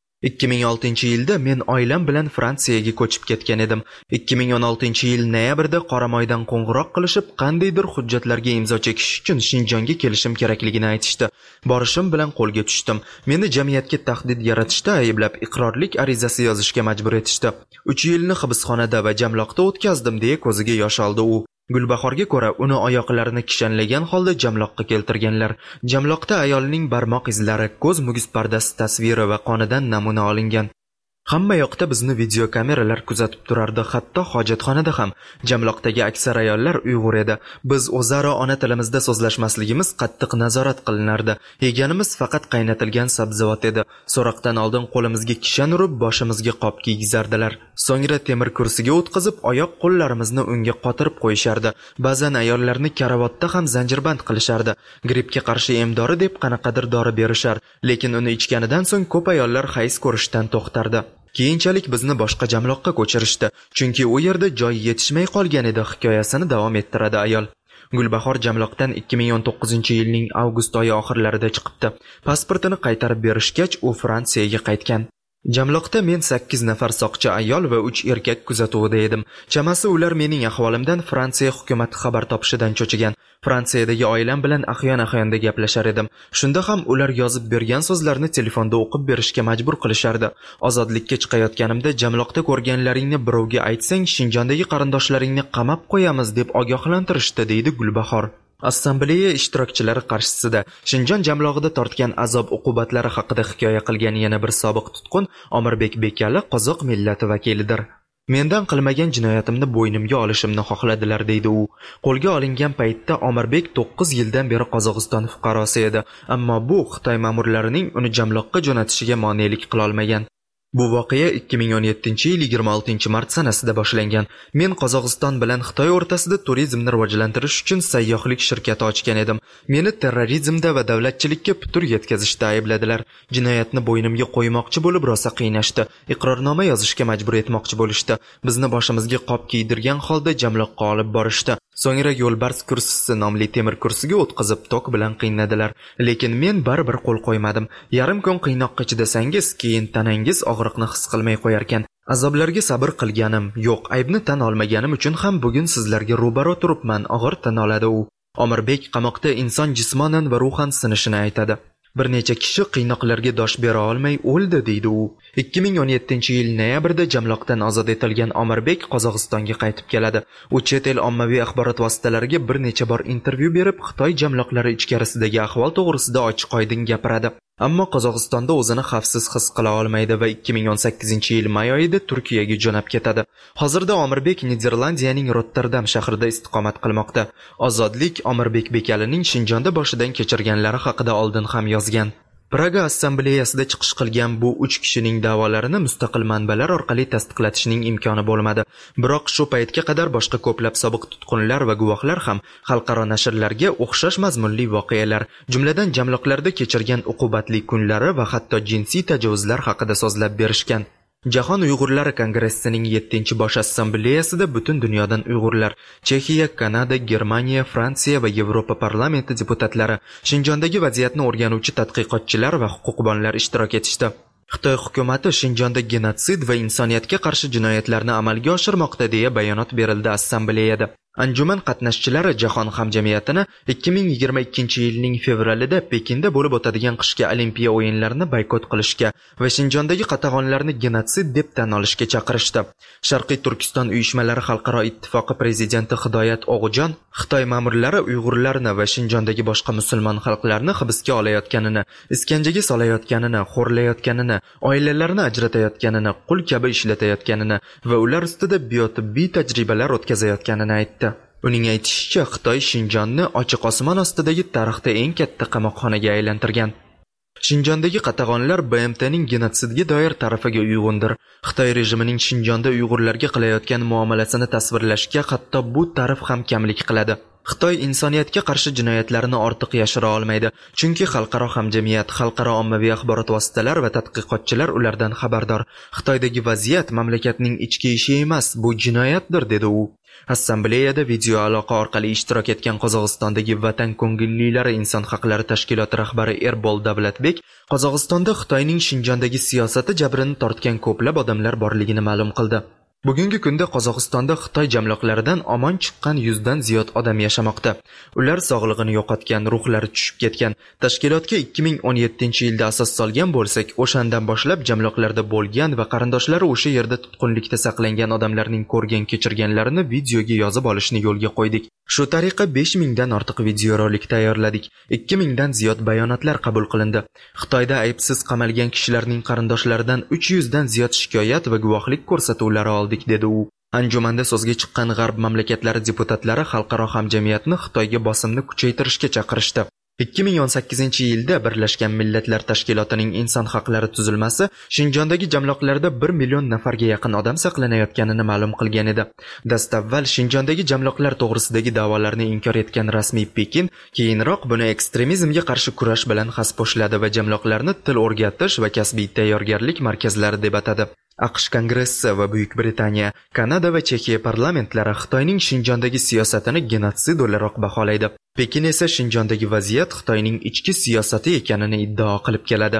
G: 2006-yilda men oilam bilan Fransiyaga ko'chib ketgan edim. 2016-yil noyabrda Qoramoydan qo'ng'iroq qilishib, qandaydir hujjatlarga imzo chekish uchun Shinjonga kelishim kerakligini aytishdi. Borishim bilan qo'lga tushdim. Meni jamiyatga tahdid yaratishda ayblab, iqrorlik arizasi yozishga majbur etishdi. 3 yilni hibsxonada va jamloqda o'tkazdim, deya ko'ziga yosh oldi u. Gulbahorga ko'ra, uni oyoqlarini kishanlagan holda jamloqqa keltirganlar. Jamloqda ayolning barmoq izlari, ko'z muguz pardasi tasviri va qonidan namuna olingan. Hamma yoqda bizni videokameralar kuzatib turardi, hatto hojatxonada ham. Jamloqdagi aksar ayollar Uyg'ur edi. Biz o'zaro ona tilimizda so'zlashmasligimiz qattiq nazorat qilinardi. Yeganimiz faqat qaynatilgan sabzavot edi. So'roqdan oldin qo'limizga kishan urib, boshimizga qop kiygizardilar. So'ngra temir kursiga o'tkazib, oyoq qo'llarimizni unga qotirib qo'yishardi. Ba'zan ayollarni karavotda ham zanjirband qilishardi. Grippga qarshi emdori deb qanaqadir dori berishar, lekin uni ichganidan so'ng ko'p ayollar hayz ko'rishdan to'xtardi. Keyinchalik bizni boshqa jamloqqa ko'chirishdi, chunki u yerda joy yetishmay qolgan edi, hikoyasini davom ettiradi ayol. Gulbahor jamloqdan 2019-yilning avgust oyi oxirlarida chiqibdi. Pasportini qaytarib berishgach, u Fransiyaga qaytgan. Jamloqda men 8 nafar soqchi ayol va 3 erkak kuzatuvida edim. Chamasi ular mening ahvolimdan Fransiya hukumati xabar topishidan cho'chigan. Fransiyadagi oilam bilan ahyon-ahyonda gaplashar edim. Shunda ham ular yozib bergan so'zlarni telefonda o'qib berishga majbur qilishardi. Ozodlikka chiqayotganimda jamloqda ko'rganlaringni birovga aytsang, Shinjondagi qarindoshlaringni qamab qo'yamiz deb ogohlantirishdi, deydi Gulbahor. Assambleya ishtirokchilari qarshisida Shinjon jamlog'ida tortgan azob-uqubatlari haqida hikoya qilgan yana bir sobiq tutqun Omirbek Bekali qozoq millati vakilidir. Mendan qilmagan jinoyatimni bo'ynimga olishimni xohladilar, deydi u. Qo'lga olingan paytda Omirbek 9 yildan beri Qozog'iston fuqarosi edi, ammo bu Xitoy ma'murlarining uni jamloqqa jo'natishiga monelik qila olmagan. Bu voqea 2017-yil 26-mart sanasida boshlangan. Men Qozog'iston bilan Xitoy o'rtasida turizmni rivojlantirish uchun sayyohlik shirkati ochgan edim. Meni terrorizmda va davlatchilikka putur yetkazishda aybladilar. Jinoyatni bo'ynimga qo'ymoqchi bo'lib rosa qiynashdi. Iqrornoma yozishga majbur etmoqchi bo'lishdi. Bizni boshimizga qop kiydirgan holda jamloqqa olib borishdi. So'ngra yo'lbars kursisi nomli temir kursiga o'tkazib tok bilan qiynadilar. Lekin men baribir qo'l qo'ymadim. Yarim kun qiynoqqa chidasangiz, keyin tanangiz og'riqni his qilmay qo'yarkan. Azoblarga sabr qilganim, yo'q, aybni tan olmaganim uchun ham bugun sizlarga ro'baro turibman, og'ir tan oladi u. Omirbek qamoqda inson jismonan va ruhan sinishini aytadi. Bir necha kishi qiynoqlarga dosh bera olmay o'ldi, deydi u. 2017-yil noyabrda jamloqdan ozod etilgan Omirbek Qozog'istonga qaytib keladi. U chet el ommaviy axborot vositalariga bir necha bor intervyu berib, Xitoy jamloqlari ichkarisidagi ahvol to'g'risida ochiq-oydin gapiradi. Ammo Qozog'istonda o'zini xavfsiz his qila olmaydi va 2018-yil may oyida Turkiyaga jo'nab ketadi. Hozirda Omirbek Niderlandiyaning Rotterdam shahrida istiqomat qilmoqda. Ozodlik Omirbek Bekalining Shinjonda boshidan kechirganlari haqida oldin ham yozgan. Praga assambleyasida chiqish qilgan bu 3 kishining da'volarini mustaqil manbalar orqali tasdiqlatishning imkoni bo'lmadi. Biroq shu paytga qadar boshqa ko'plab sobiq tutqunlar va guvohlar ham xalqaro nashrlarga o'xshash mazmunli voqealar, jumladan jamloqlarda kechirgan uqubatli kunlari va hatto jinsiy tajovuzlar haqida so'zlab berishgan. Jahon Uyg'urlari kongressining 7-bosh assambleyasida butun dunyodan Uyg'urlar, Chexiya, Kanada, Germaniya, Fransiya va Yevropa parlamenti deputatlari, Shinjondagi vaziyatni o'rganuvchi tadqiqotchilar va huquqbonlar ishtirok etishdi. Xitoy hukumati Shinjonda genotsid va insoniyatga qarshi jinoyatlarni amalga oshirmoqda deya bayonot berildi assambleyada. Anjuman qatnashchilari jahon hamjamiyatini 2022-yilning fevralida Pekinda bo'lib o'tadigan qishki Olimpiya o'yinlarini boykot qilishga va Shinjondagi qatag'onlarni genotsid deb tan olishga chaqirishdi. Sharqiy Turkiston uyushmalari xalqaro ittifoqi prezidenti Hidoyat O'g'ujon Xitoy ma'murlari Uyg'urlarni va Shinjondagi boshqa musulmon xalqlarni hibsga olayotganini, iskanjaga solayotganini, xo'rlayotganini, oilalarini ajratayotganini, qul kabi ishlatayotganini va ular ustida biotibbiy tajribalar o'tkazayotganini aytdi. Uning aytishicha, Xitoy Shinjonni ochiq osmon ostidagi tarixda eng katta qamoqxonaga aylantirgan. Shinjondagi qatag'onlar BMTning genotsidga doir tarafiga uyg'undir. Xitoy rejimining Shinjonda Uyg'urlarga qilayotgan muomalasini tasvirlashga hatto bu tarif ham kamlik qiladi. Xitoy insoniyatga qarshi jinoyatlarini ortiq yashira olmaydi, chunki xalqaro hamjamiyat, xalqaro ommaviy axborot vositalari va tadqiqotchilar ulardan xabardor. Xitoydagi vaziyat mamlakatning ichki ishi emas, bu jinoyatdir, dedi u. Assambleyada video aloqa orqali ishtirok etgan Qozog'istondagi Vatan ko'ngillilari inson haqlari tashkiloti rahbari Erbol Davlatbek Qozog'istonda Xitoyning Shinjondagi siyosati jabrini tortgan ko'plab odamlar borligini ma'lum qildi. Bugungi kunda Qozog'istonda Xitoy jamloqlaridan omon chiqqan 100 dan ziyod odam yashamoqda. Ular sog'lig'ini yo'qotgan, ruhlari tushib ketgan. Tashkilotga 2017-yilda asos solgan bo'lsak, o'shandan boshlab jamloqlarda bo'lgan va qarindoshlari o'sha yerda tutqunlikda saqlangan odamlarning ko'rgan kechirganlarini videoga yozib olishni yo'lga qo'ydik. Shu tariqa 5000 dan ortiq videorolik tayyorladik. 2000 dan ziyod bayonotlar qabul qilindi. Xitoyda aybsiz qamalgan kishilarning qarindoshlaridan 300 dan ziyod shikoyat va guvohlik ko'rsatuvlari oldik, dedi u. Anjumanda so'zga chiqqan G'arb mamlakatlari deputatlari xalqaro hamjamiyatni Xitoyga bosimni kuchaytirishga chaqirishdi. 2018-yilda Birlashgan Millatlar Tashkilotining inson haqlari tuzilmasi Shinjondagi jamloqlarda 1 million nafarga yaqin odam saqlanayotganini ma'lum qilgan edi. Dastavval Shinjondagi jamloqlar to'g'risidagi da'volarni inkor etgan rasmiy Pekin keyinroq buni ekstremizmga qarshi kurash bilan xaspo'shladi va jamloqlarni til o'rgatish va kasbiy tayyorgarlik markazlari deb atadi. AQSh Kongressi va Buyuk Britaniya, Kanada va Chexiya parlamentlari Xitoyning Shinjondagi siyosatini genotsid o'laroq baholaydi. Pekin esa Shinjondagi vaziyat Xitoyning ichki siyosati ekanini iddao qilib keladi.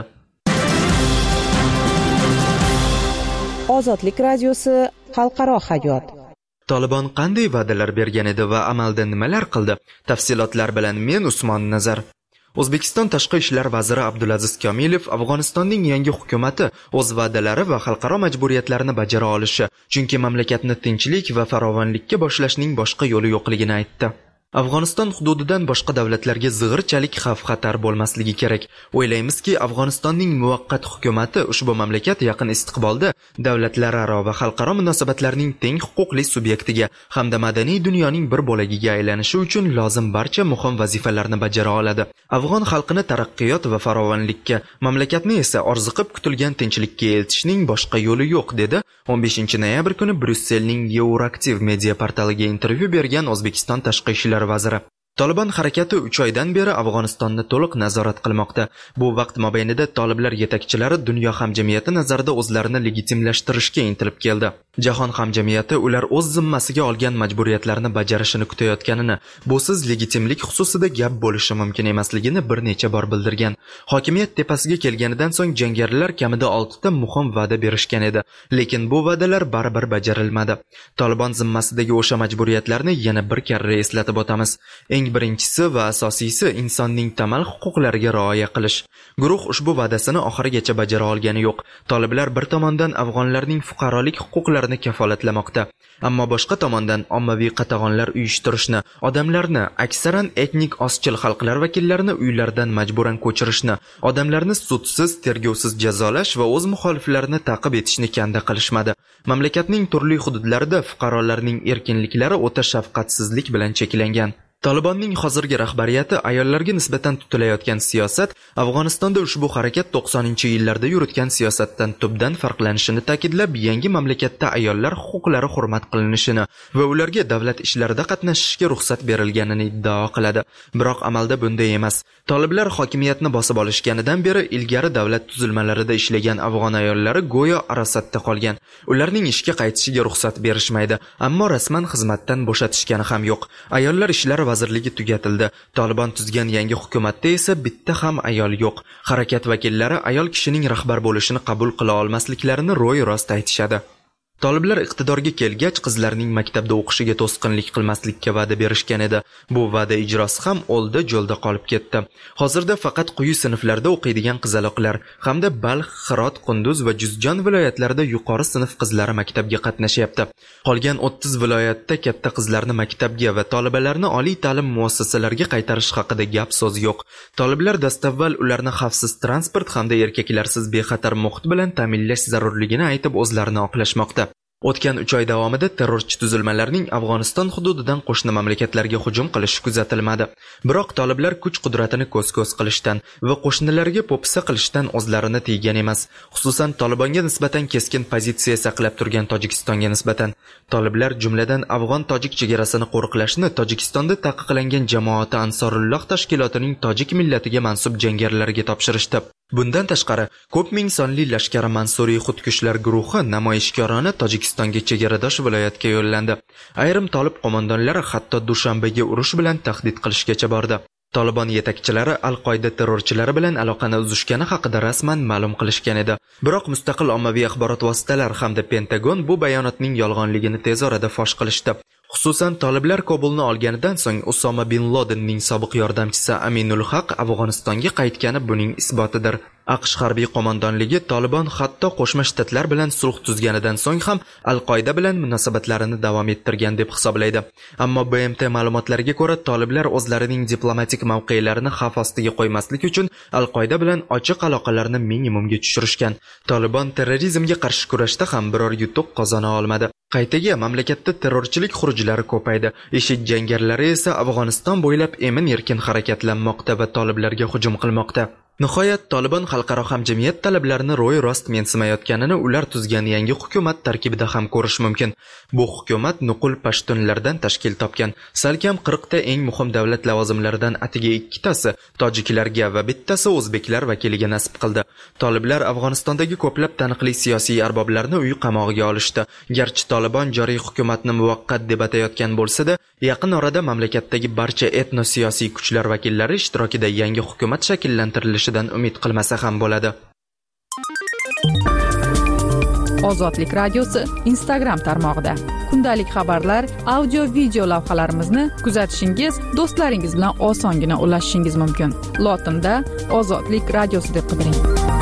N: Ozodlik radiosi xalqaro hayot.
G: Tolibon qanday va'dalar bergan edi va amalda nimalar qildi? Tafsilotlar bilan men Usmon Nazar. O'zbekiston Tashqi ishlar vaziri Abdulaziz Komilov Afg'onistonning yangi hukumatı o'z va'dalari va xalqaro majburiyatlarini bajara olishi, chunki mamlakatni tinchlik va farovonlikka boshlashning boshqa yo'li yo'qligini aytdi. Afg'oniston hududidan boshqa davlatlarga zig'irchalik xavf-xatar bo'lmasligi kerak. O'ylaymizki, Afg'onistonning muvaqqat hukumati ushbu mamlakat yaqin istiqbolda davlatlararo va xalqaro munosabatlarning teng huquqli subyektiga hamda madaniy dunyoning bir bo'lagiga aylanishi uchun lozim barcha muhim vazifalarni bajara oladi. Afg'on xalqini taraqqiyot va farovonlikka, mamlakatni esa orziqib kutilgan tinchlikka eltishning boshqa yo'li yo'q, dedi 15 noyabr kuni Bryusselning Euraktiv media portaliga intervyu bergan O'zbekiston Tashqi ishlar vaziri. Tolibon harakati 3 oydan beri Afg'onistonni to'liq nazorat qilmoqda. Bu vaqt mobaynida toliblar yetakchilari dunyo hamjamiyati nazarida o'zlarini legitimlashtirishga intilib keldi. Jahon hamjamiyati ular o'z zimmasiga olgan majburiyatlarni bajarishini kutayotganini, busiz legitimlik xususida gap bo'lishi mumkin emasligini bir necha bor bildirgan. Hokimiyat tepasiga kelganidan so'ng jangarilar kamida 6 ta muhim va'da berishgan edi, lekin bu va'dalar baribir bajarilmadi. Tolibon zimmasidagi o'sha majburiyatlarni yana bir karra eslatib o'tamiz. Eng birinchisi va asosiysi insonning tamal huquqlariga rioya qilish. Guruh ushbu va'dasini oxirigacha bajara olgani yo'q. Toliblar bir tomondan afg'onlarning fuqarolik huquqlarini kafolatlamoqda, ammo boshqa tomondan ommaviy qatag'onlar uyushtirishni, odamlarni, aksaran etnik ozchil xalqlar vakillarini uylaridan majburan ko'chirishni, odamlarni sudsiz, tergovsiz jazolash va o'z muxoliflarini ta'qib etishni kanda qilishmadi. Mamlakatning turli hududlarida fuqarolarning erkinliklari o'ta shafqatsizlik bilan cheklangan. Tolibonning hozirgi rahbariyati ayollarga nisbatan tutilayotgan siyosat Afg'onistonda ushbu harakat 90-yillarda yuritgan siyosatdan tubdan farqlanishini ta'kidlab, yangi mamlakatda ayollar huquqlari hurmat qilinishini va ularga davlat ishlarida qatnashishga ruxsat berilganini iddao qiladi. Biroq amalda bunday emas. Toliblar hokimiyatni bosib olishganidan beri ilgari davlat tuzilmalarida ishlagan afg'on ayollari go'yo arosatda qolgan. Ularning ishga qaytishiga ruxsat berishmaydi, ammo rasman xizmatdan bo'shatishgani ham yo'q. Ayollar ishlari vazirligi tugatildi. Tolibon tuzgan yangi hukumatda esa bitta ham ayol yo'q. Harakat vakillari ayol kishining rahbar bo'lishini qabul qila olmasliklarini ro'y rost aytishadi. Toliblar iqtidorga kelgach, qizlarning maktabda o'qishiga to'sqinlik qilmaslikka va'da berishgan edi. Bu va'da ijrosi ham o'lda jo'lda qolib ketdi. Hozirda faqat quyi sinflarda o'qiydigan qizaloqlar hamda Balx, Hirot, Qunduz va Juzjon viloyatlarida yuqori sinf qizlari maktabga qatnashyapti. Qolgan 30 viloyatda katta qizlarni maktabga va talabalarni oliy ta'lim muassasalariga qaytarish haqida gap so'z yo'q. Toliblar dastavval ularni xavfsiz transport hamda erkaklarsiz bexatar muhit bilan ta'minlash zarurligini aytib o'zlarini oqlashmoqda. O'tgan 3 oy davomida terrorchi tuzilmalarning Afg'oniston hududidan qo'shni mamlakatlarga hujum qilishi kuzatilmadi. Biroq toliblar kuch-qudratini ko'z-ko'z qilishdan va qo'shnilarga po'pisa qilishdan o'zlarini tiygan emas. Xususan Tolibonga nisbatan keskin pozitsiya saqlab turgan Tojikistonga nisbatan toliblar jumladan afg'on-tojik chegarasini qo'riqlashni Tojikistonda taqiqlangan jamoati Ansorulloh tashkilotining tojik millatiga mansub jangarilarga topshirishdi. Bundan tashqari, ko'p ming sonli lashkari Mansuriy xudkushlar guruhi namoyishkorona Tojikistonga chegaradosh viloyatga yo'llandi. Ayrim tolib qo'mondonlari hatto Dushanbega urush bilan tahdid qilishgacha bordi. Tolibon yetakchilari Al-Qoida terrorchilari bilan aloqani uzishgani haqida rasman ma'lum qilishgan edi. Biroq mustaqil ommaviy axborot vositalari hamda Pentagon bu bayonotning yolg'onligini tez orada fosh qilishdi. Xususan toliblar Kobulni olganidan so'ng Usoma bin Ladenning sobiq yordamchisi Aminul Haq Afg'onistonga qaytgani buning isbotidir. AQSh harbiy qo'mondonligi Tolibon hatto Qo'shma Shtatlar bilan sulh tuzganidan so'ng ham Al-Qoida bilan munosabatlarini davom ettirgan deb hisoblaydi. Ammo BMT ma'lumotlariga ko'ra, toliblar o'zlarining diplomatik mavqelarini xavf ostiga qo'ymaslik uchun Al-Qoida bilan ochiq aloqalarni minimumga tushirishgan. Tolibon terrorizmga qarshi kurashda ham biror yutuq qozona olmadi. Qaytaga mamlakatda terrorchilik xurujlari ko'paydi. IShID jangarilari esa Afg'oniston bo'ylab emin-erkin harakatlanmoqda va toliblarga hujum qilmoqda. Nihoyat Tolibon xalqaro hamjamiyat talablarini ro'y-rost mensimayotganini ular tuzgan yangi hukumat tarkibida ham ko'rish mumkin. Bu hukumat nuqul pashtunlardan tashkil topgan. Salkam 40 ta eng muhim davlat lavozimlaridan atiga 2 tasi tojiklarga va bittasi o'zbeklar vakiliga nasib qildi. Toliblar Afg'onistondagi ko'plab taniqli siyosiy arboblarni uy qamog'iga olishdi. Garchi Tolibon joriy hukumatni muvaqqat deb atayotgan bo'lsa-da, yaqin orada mamlakatdagi barcha etno-siyosiy kuchlar vakillari ishtirokida yangi hukumat shakllantirilishi umid qilmasa ham bo'ladi.
F: Ozodlik radiosi Instagram tarmog'ida kundalik xabarlar, audio, video lavhalarimizni kuzatishingiz, do'stlaringiz bilan osongina ulashishingiz mumkin. Lotinda Ozodlik radiosi deb qidiring.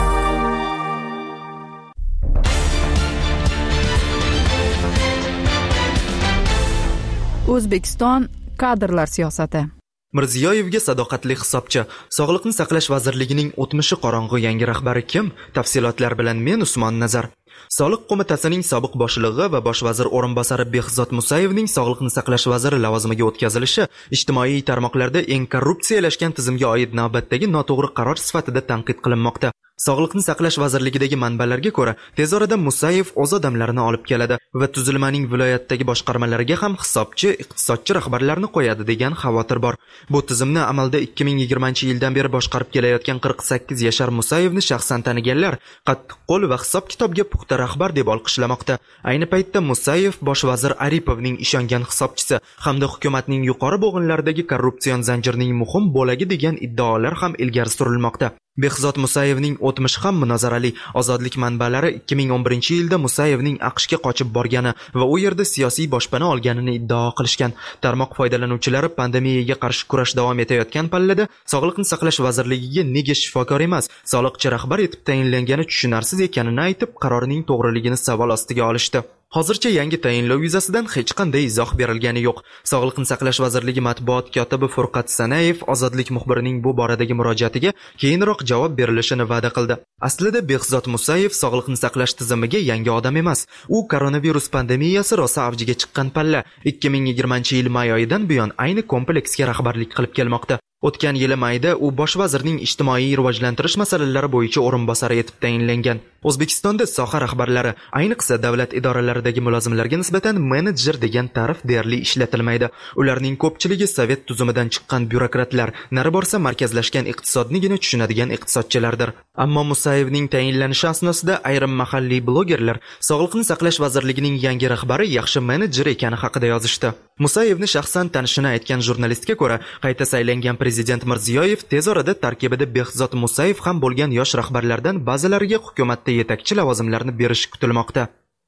F: O'zbekiston kadrlar siyosati.
G: Mirziyoyevga sadoqatli hisobchi. Sog'liqni saqlash vazirligining o'tmishi qorong'u yangi rahbari kim? Tafsilotlar bilan men Usmon Nazar. Soliq qo'mitasining sobiq boshlig'i va bosh vazir o'rinbosari Behzod Musayevning sog'liqni saqlash vaziri lavozimiga o'tkazilishi ijtimoiy tarmoqlarda eng korrupsiyalashgan tizimga oid navbatdagi noto'g'ri qaror sifatida tanqid qilinmoqda. Sog'liqni saqlash vazirligidagi manbalarga ko'ra, tez orada Musayev o'z odamlarini olib keladi va tuzilmaning viloyatdagi boshqarmalariga ham hisobchi, iqtisodchi rahbarlarni qo'yadi degan xavotir bor. Bu tizimni amalda 2020-yildan beri boshqarib kelayotgan 48 yashar Musayevni shaxsan taniganlar qattiq qo'l va hisob-kitobga puxta rahbar deb olqishlamoqda. Ayni paytda Musayev bosh vazir Aripovning ishongan hisobchisi hamda hukumatning yuqori bo'g'inlaridagi korrupsion zanjirning muhim bo'lagi degan iddaolar ham ilgari surilmoqda. Behzod Musayevning o'tmishi ham munozarali. Ozodlik manbalari 2011-yilda Musayevning AQShga qochib borgani va u yerda siyosiy boshpana olganini iddao qilishgan. Tarmoq foydalanuvchilari pandemiyaga qarshi kurash davom etayotgan pallada Sog'liqni saqlash vazirligiga nega shifokor emas, soliqchi rahbar etib tayinlangani tushunarsiz ekanini aytib, qarorning to'g'riligini savol ostiga olishdi. Hozircha yangi tayinlov yuzasidan hech qanday izoh berilgani yo'q. Sog'liqni saqlash vazirligi matbuot kotibi Furqat Sanayev Ozodlik muxbirining bu boradagi murojaatiga keyinroq javob berilishini va'da qildi. Aslida Behzod Musayev sog'liqni saqlash tizimiga yangi odam emas. U koronavirus pandemiyasi rosa avjiga chiqqan palla 2020-yil may oyidan buyon ayni kompleksga rahbarlik qilib kelmoqda. O'tgan yili mayda u bosh vazirning ijtimoiy rivojlantirish masalalari bo'yicha o'rinbosari etib tayinlangan. O'zbekistonda soha rahbarlari, ayniqsa davlat idoralaridagi mulozimlarga nisbatan menejer degan ta'rif deyarli ishlatilmaydi. Ularning ko'pchiligi sovet tuzumidan chiqqan byurokratlar, nari borsa markazlashgan iqtisodnigina tushunadigan iqtisodchilardir. Ammo Musayevning tayinlanishi asnosida ayrim mahalliy blogerlar Sog'liqni saqlash vazirligining yangi rahbari yaxshi menejer ekani haqida yozishdi. Musayevni shaxsan tanishini aytgan jurnalistga ko'ra, qayta saylangan prezident Mirziyoyev tez orada tarkibida Behzod Musayev ham bo'lgan yosh rahbarlardan ba'zilariga hukumatda yetakchi lavozimlarni berishi kutilmoqda.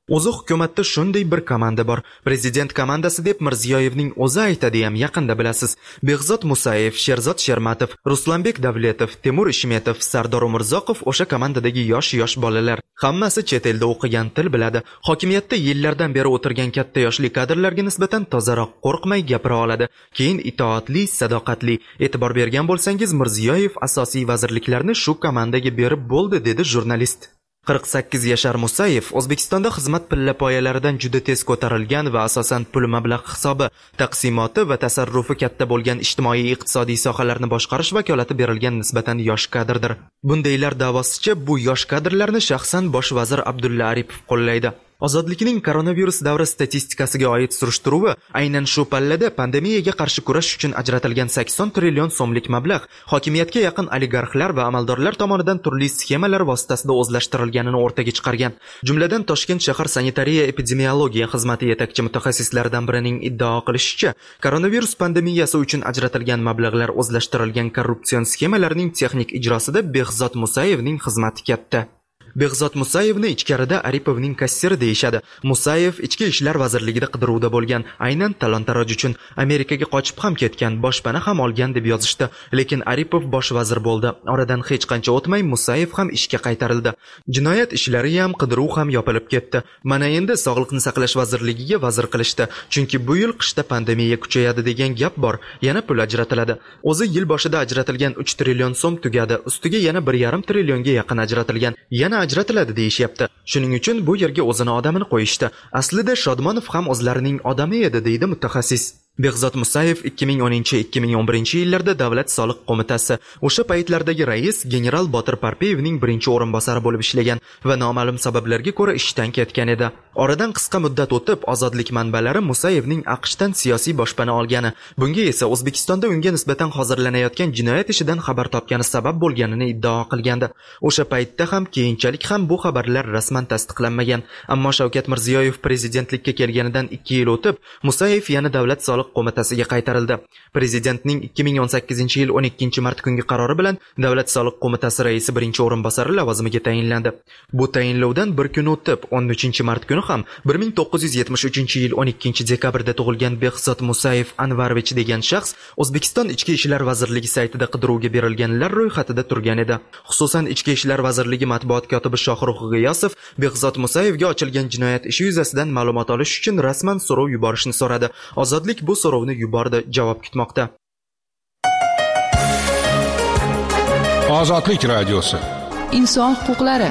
G: O'zi hukumatda shunday bir komanda bor. Prezident komandasi deb Mirziyoyevning o'zi aytadi ham yaqinda bilasiz. Behzod Musayev, Sherzod Shermatov, Ruslanbek Davletov, Temur Ishmetov, Sardor Umurzoqov o'sha komandadagi yosh bolalar. Hammasi chet elda o'qigan, til biladi. Hokimiyatda yillardan beri o'tirgan katta yoshli kadrlarga nisbatan tozaroq qo'rqmay gapira oladi. Keyin itoatli, sadoqatli. E'tibor bergan bo'lsangiz, Mirziyoyev asosiy vazirliklarni shu komandaga berib bo'ldi, dedi jurnalist. 48 yashar Musayev O'zbekistonda xizmat pillapoyalaridan juda tez ko'tarilgan va asosan pul mablag' hisobi, taqsimoti va tasarrufi katta bo'lgan ijtimoiy-iqtisodiy sohalarni boshqarish vakolati berilgan nisbatan yosh kadrdir. Bundaylar davosicha bu yosh kadrlarni shaxsan bosh vazir Abdulla Aripov qo'llaydi. Ozodlikning koronavirus davri statistikasiga oid surishtiruvi aynan shu pallada pandemiyaga qarshi kurash uchun ajratilgan 80 trillion so'mlik mablag' hokimiyatga yaqin oligarxlar va amaldorlar tomonidan turli sxemalar vositasida o'zlashtirilganini o'rtaga chiqargan. Jumladan Toshkent shahar sanitariya epidemiologiya xizmati yetakchi mutaxassislaridan birining iddao qilishicha, koronavirus pandemiyasi uchun ajratilgan mablag'lar o'zlashtirilgan korrupsion sxemalarning texnik ijrosida Behzod Musayevning xizmati katta. Behzod Musayevni ichkarida Aripovning kassiri deyishadi. Musayev Ichki ishlar vazirligida qidiruvda bo'lgan, aynan talon-taroj uchun Amerikaga qochib ham ketgan, boshpana ham olgan deb yozishdi. Lekin Aripov bosh vazir bo'ldi. Oradan hech qancha o'tmay Musayev ham ishga qaytarildi. Jinoyat ishlari ham, qidiruv ham yopilib ketdi. Mana endi Sog'liqni saqlash vazirligiga vazir qilishdi. Chunki bu yil qishda pandemiya kuchayadi degan gap bor. Yana pul ajratiladi. O'zi yil boshida ajratilgan 3 trillion so'm tugadi. Ustiga yana 1,5 trillionga yaqin ajratilgan. Yana ajratiladi deyishyapti. Shuning uchun bu yerga o'zini odamini qo'yishdi. Aslida Shodmonov ham o'zlarining odami edi, deydi mutaxassis. Behzod Musayev 2010-2011 yillarda Davlat soliq qo'mitasi, o'sha paytlardagi rais general Botir Parpiyevning birinchi o'rinbosari bo'lib ishlagan va noma'lum sabablarga ko'ra ishdan ketgan edi. Oradan qisqa muddat o'tib, Ozodlik manbalari Musayevning AQShdan siyosiy boshpana olgani, bunga esa O'zbekistonda unga nisbatan hozirlanayotgan jinoyat ishidan xabar topgani sabab bo'lganini iddao qilgandi. O'sha paytda ham, keyinchalik ham bu xabarlar rasman tasdiqlanmagan. Ammo Shavkat Mirziyoyev prezidentlikka kelganidan 2 yil o'tib, Musayev yana Davlat soliq qo'mitasiga qaytarildi. Prezidentning 2018-yil 12-mart kungi qarori bilan Davlat soliq qo'mitasi raisi birinchi o'rinbosari lavozimiga tayinlandi. Bu tayinlovdan bir kun o'tib, 13-mart kuni ham 1973-yil 12-dekabrda tug'ilgan Behzod Musayev Anvarovich degan shaxs O'zbekiston Ichki ishlar vazirligi saytida qidiruvga berilganlar ro'yxatida turgan edi. Xususan Ichki ishlar vazirligi matbuot kotibi Shohrux G'iyosov Behzod Musayevga ochilgan jinoyat ishi yuzasidan ma'lumot olish uchun rasman so'rov yuborishni so'radi. Ozodlik bu so'rovni yubordi, javob kutmoqda.
E: Ozodlik radiosi.
F: Inson huquqlari.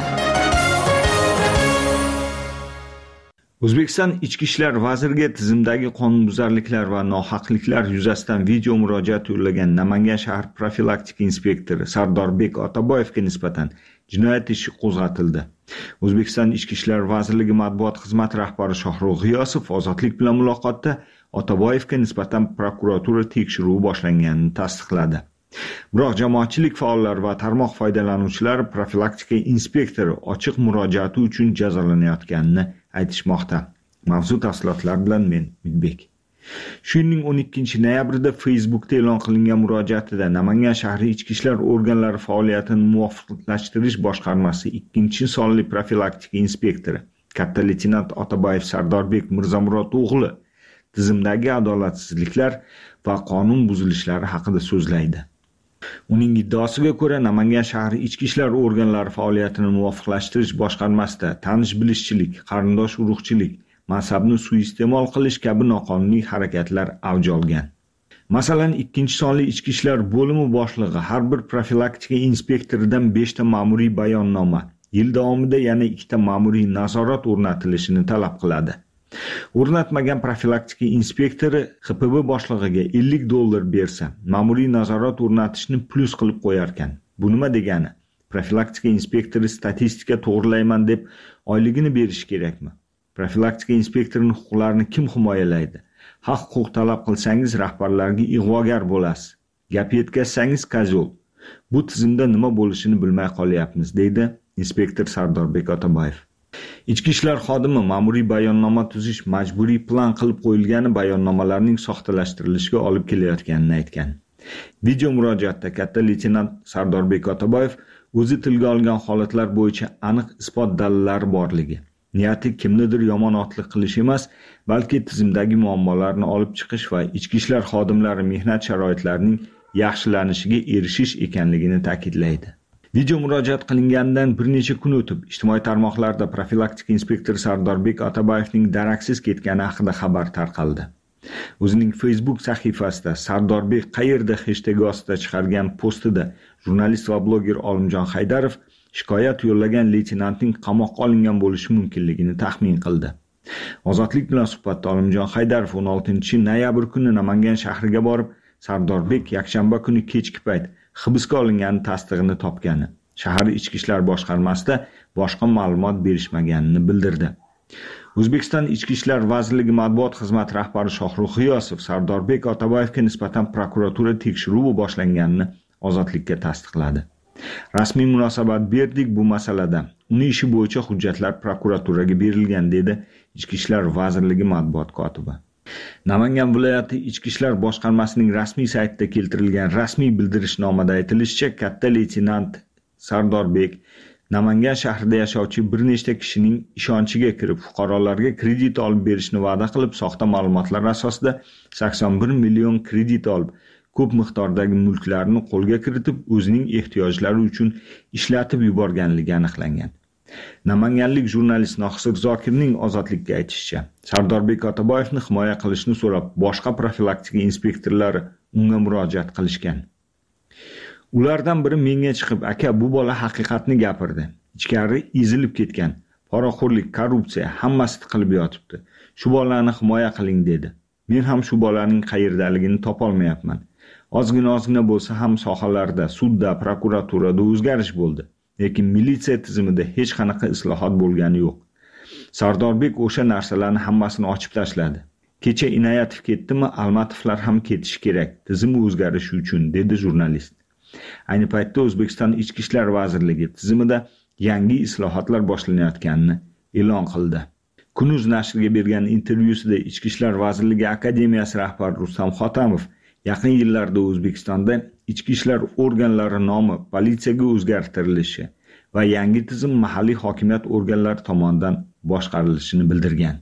J: O'zbekiston Ichki ishlar vaziriga tizimdagi qonunbuzarliklar va nohaqliklar yuzasidan video murojaat yo'llagan Namangan shahar profilaktika inspektori Sardorbek Otaboyevga nisbatan jinoyat ishi qo'zg'atildi. O'zbekiston Ichki ishlar vazirligi matbuot xizmati rahbari Shohrux G'iyosov Ozodlik bilan muloqotda Otaboyevga nisbatan prokuratura tekshiruvi boshlanganini tasdiqladi. Biroq jamoatchilik faollari va tarmoq foydalanuvchilari profilaktika inspektori ochiq murojaati uchun jazolanayotganini aytishmoqda. Mavzu tafsilotlar bilan men Midbek. Shu yilning 12-noyabrida Facebookda e'lon qilingan murojaatida Namangan shahri ichki ishlar organlari faoliyatini muvofiqlashtirish boshqarmasi 2-sonli profilaktika inspektori katta leytenant Otaboyev Sardorbek Mirzamurod o'g'li tizimdagi adolatsizliklar va qonun buzilishlari haqida so'zlaydi. Uning iddaosiga ko'ra, Namangan shahri ichki ishlar organlari faoliyatini muvofiqlashtirish boshqarmasida tanish-bilishchilik, qarindosh-urug'chilik, mansabni suiiste'mol qilish kabi noqonuniy harakatlar avj olgan. Masalan, 2-sonli ichki ishlar bo'limi boshlig'i har bir profilaktika inspektoridan 5 ta ma'muriy bayonnoma, yil davomida yana 2 ta ma'muriy nazorat o'rnatilishini talab qiladi. O'rnatmagan profilaktika inspektori XPB boshlig'iga $50 bersa, ma'muriy nazorat o'rnatishni plus qilib qo'yar ekan. Bu nima degani? Profilaktika inspektori statistika to'g'rilayman deb oyligini berish kerakmi? Profilaktika inspektorining huquqlarini kim himoyalaydi? Haq-huquq talab qilsangiz rahbarlarga ig'vogar bo'lasiz. Gap yetkazsangiz kozol. Bu tizimda nima bo'lishini bilmay qolyapmiz, deydi inspektor Sardorbek Otaboyev. Ichki ishlar xodimi ma'muriy bayonnoma tuzish majburiy plan qilib qo'yilgani bayonnomalarning soxtalashtirilishiga olib kelayotganini aytgan. Video murojaatda katta leytenant Sardorbek Otaboyev o'zi tilga olgan holatlar bo'yicha aniq isbot dalillari borligi, Niyati kimnidir yomonotlik qilish emas, balki tizimdagi muammolarni olib chiqish va ichki ishlar xodimlari mehnat sharoitlarining yaxshilanishiga erishish ekanligini ta'kidlaydi. Video murojaat qilinganidan bir necha kun o'tib, ijtimoiy tarmoqlarda profilaktik inspektor Sardorbek Otabayevning daraksiz ketgani haqida xabar tarqaldi. O'zining Facebook sahifasida Sardorbek qayerda hashtag ostida chiqargan postida jurnalist va bloger Olimjon Haydarov shikoyat yo'llagan leytenantning qamoqqa olingan bo'lishi mumkinligini taxmin qildi. Ozodlik bilan suhbatda Olimjon Haydarov 16-noyabr kuni Namangan shahriga borib, Sardorbek yakshanba kuni kechki payt hibsga olingani tasdig'ini topgani, shahar ichki ishlar boshqarmasida boshqa ma'lumot berishmaganini bildirdi. O'zbekiston Ichki ishlar vazirligi matbuot xizmati rahbari Shohrux G'iyosov Sardorbek Otabayevga nisbatan prokuratura tekshiruvi boshlanganini Ozodlikka tasdiqladi. Rasmiy munosabat berdik bu masalada. Uning ishi bo'yicha hujjatlar prokuraturaga berilgan, dedi Ichki ishlar vazirligi matbuot kotibi. Namangan viloyati Ichki ishlar boshqarmasining rasmiy saytida keltirilgan rasmiy bildirishnomada aytilishicha, katta leytenant Sardorbek Namangan shahrida yashovchi bir nechta kishining ishonchiga kirib, fuqarolarga kredit olib berishni va'da qilib, soxta ma'lumotlar asosida 81 million kredit olib, ko'p miqdordagi mulklarni qo'lga kiritib, o'zining ehtiyojlari uchun ishlatib yuborganligi aniqlangan. Namanganlik jurnalist Noxsir Zokirning Ozodlikka aytishicha, Sardorbek Otabayevni himoya qilishni so'rab, boshqa profilaktika inspektorlari unga murojaat qilishgan. Ulardan biri menga chiqib, aka, bu bola haqiqatni gapirdi. Ichkari ezilib ketgan. Poraxo'rlik, korrupsiya hammasi tiqilib yotibdi. Shu bolani himoya qiling, dedi. Men ham shu bolaning qayerdaligini topolmayapman. Ozgina bo'lsa ham sohalarda, sudda, prokuraturada o'zgarish bo'ldi. Lekin militsiya tizimida hech qanaqa islohot bo'lgani yo'q. Sardorbek o'sha narsalarni hammasini ochib tashladi. Kecha Inoyatov ketdimi, Almatovlar ham ketishi kerak. Tizim o'zgarishi uchun, dedi jurnalist. Ayni paytda O'zbekiston Ichki ishlar vazirligi tizimida yangi islohotlar boshlanayotganini e'lon qildi. Kunuz nashriga bergan intervyusida Ichki ishlar vazirligi akademiyasi rahbari Rustam Xotamov yaqin yillarda O'zbekistonda ichki ishlar organlari nomi politsiyaga o'zgartirilishi va yangi tizim mahalliy hokimiyat organlari tomonidan boshqarilishini bildirgan.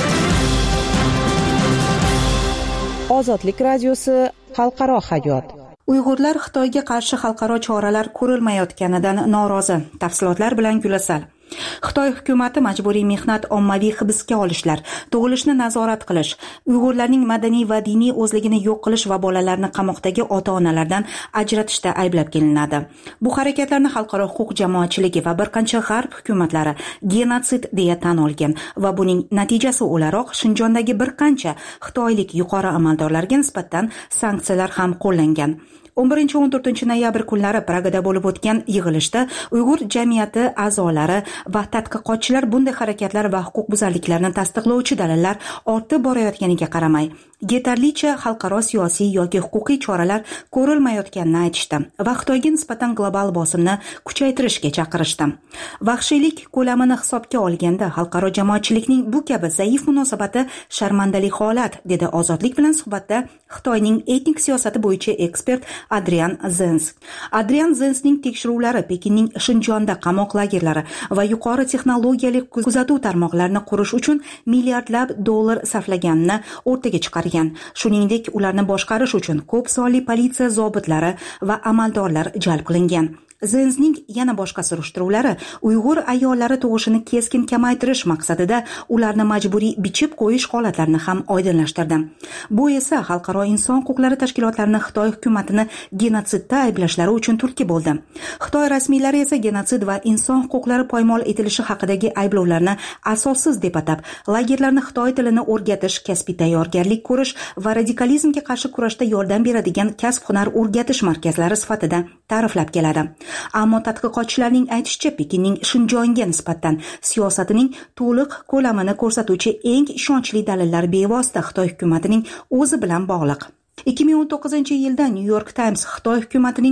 N: Ozodlik radiosi xalqaro hayot.
H: Uyg'urlar Xitoyga qarshi xalqaro choralar ko'rilmayotganidan norozi. Tafsilotlar bilan Gulasal. Xitoy hukumati majburiy mehnat, ommaviy hibsga olishlar, tug'ilishni nazorat qilish, Uyg'urlarning madaniy va diniy o'zligini yo'q qilish va bolalarni qamoqdagi ota-onalardan ajratishda ayblab kelinadi. Bu harakatlarni xalqaro huquq jamoatchiligi va bir qancha g'arb hukumatlari genotsid deya tan olgan va buning natijasi o'laroq Shinjondagi bir qancha xitoylik yuqori amaldorlarga nisbatan sanksiyalar ham qo'llangan. 11-14 noyabr kunlari Pragada bo'lib o'tgan yig'ilishda Uyg'ur jamiyati a'zolari va tadqiqotchilar bunday harakatlar va huquqbuzarliklarni tasdiqlovchi dalillar ortib borayotganiga qaramay, yetarlicha xalqaro siyosiy yoki huquqiy choralar ko'rilmayotganini aytishdi va Xitoyga nisbatan global bosimni kuchaytirishga chaqirishdi. Vahshiylik ko'lamini hisobga olganda xalqaro jamoatchilikning bu kabi zaif munosabati sharmandali holat, dedi Ozodlik bilan suhbatda Xitoyning etnik siyosati bo'yicha ekspert Adrian Zenz. Adrian Zenzning tekshiruvlari Pekinning Shinjonda qamoq lagerlari va yuqori texnologiyali kuzatuv tarmoqlarini qurish uchun milliardlab dollar sarflaganini o'rtaga chiqargan. Shuningdek, ularni boshqarish uchun ko'p sonli politsiya zobitlari va amaldorlar jalb qilingan. Zenzning yana boshqa surishtiruvlari Uyg'ur ayollari tug'ishini keskin kamaytirish maqsadida ularni majburiy bichib qo'yish holatlarini ham oydinlashtirdi. Bu esa xalqaro inson huquqlari tashkilotlarini Xitoy hukumatini genotsidda ayblashlari uchun turtki bo'ldi. Xitoy rasmiylari esa genotsid va inson huquqlari poymol etilishi haqidagi ayblovlarni asossiz deb atab, lagerlarni Xitoy tilini o'rgatish, kasbiy tayyorgarlik ko'rish va radikalizmga qarshi kurashda yordam beradigan kasb-hunar o'rgatish markazlari sifatida ta'riflab keladi. Ammo tadqiqotchilarning aytishicha, Pekinning Shinjonga nisbatan siyosatining to'liq ko'lamini ko'rsatuvchi eng ishonchli dalillar bevosita Xitoy hukumatining o'zi bilan bog'liq. 2019-yilda New York Times Xitoy hukumatining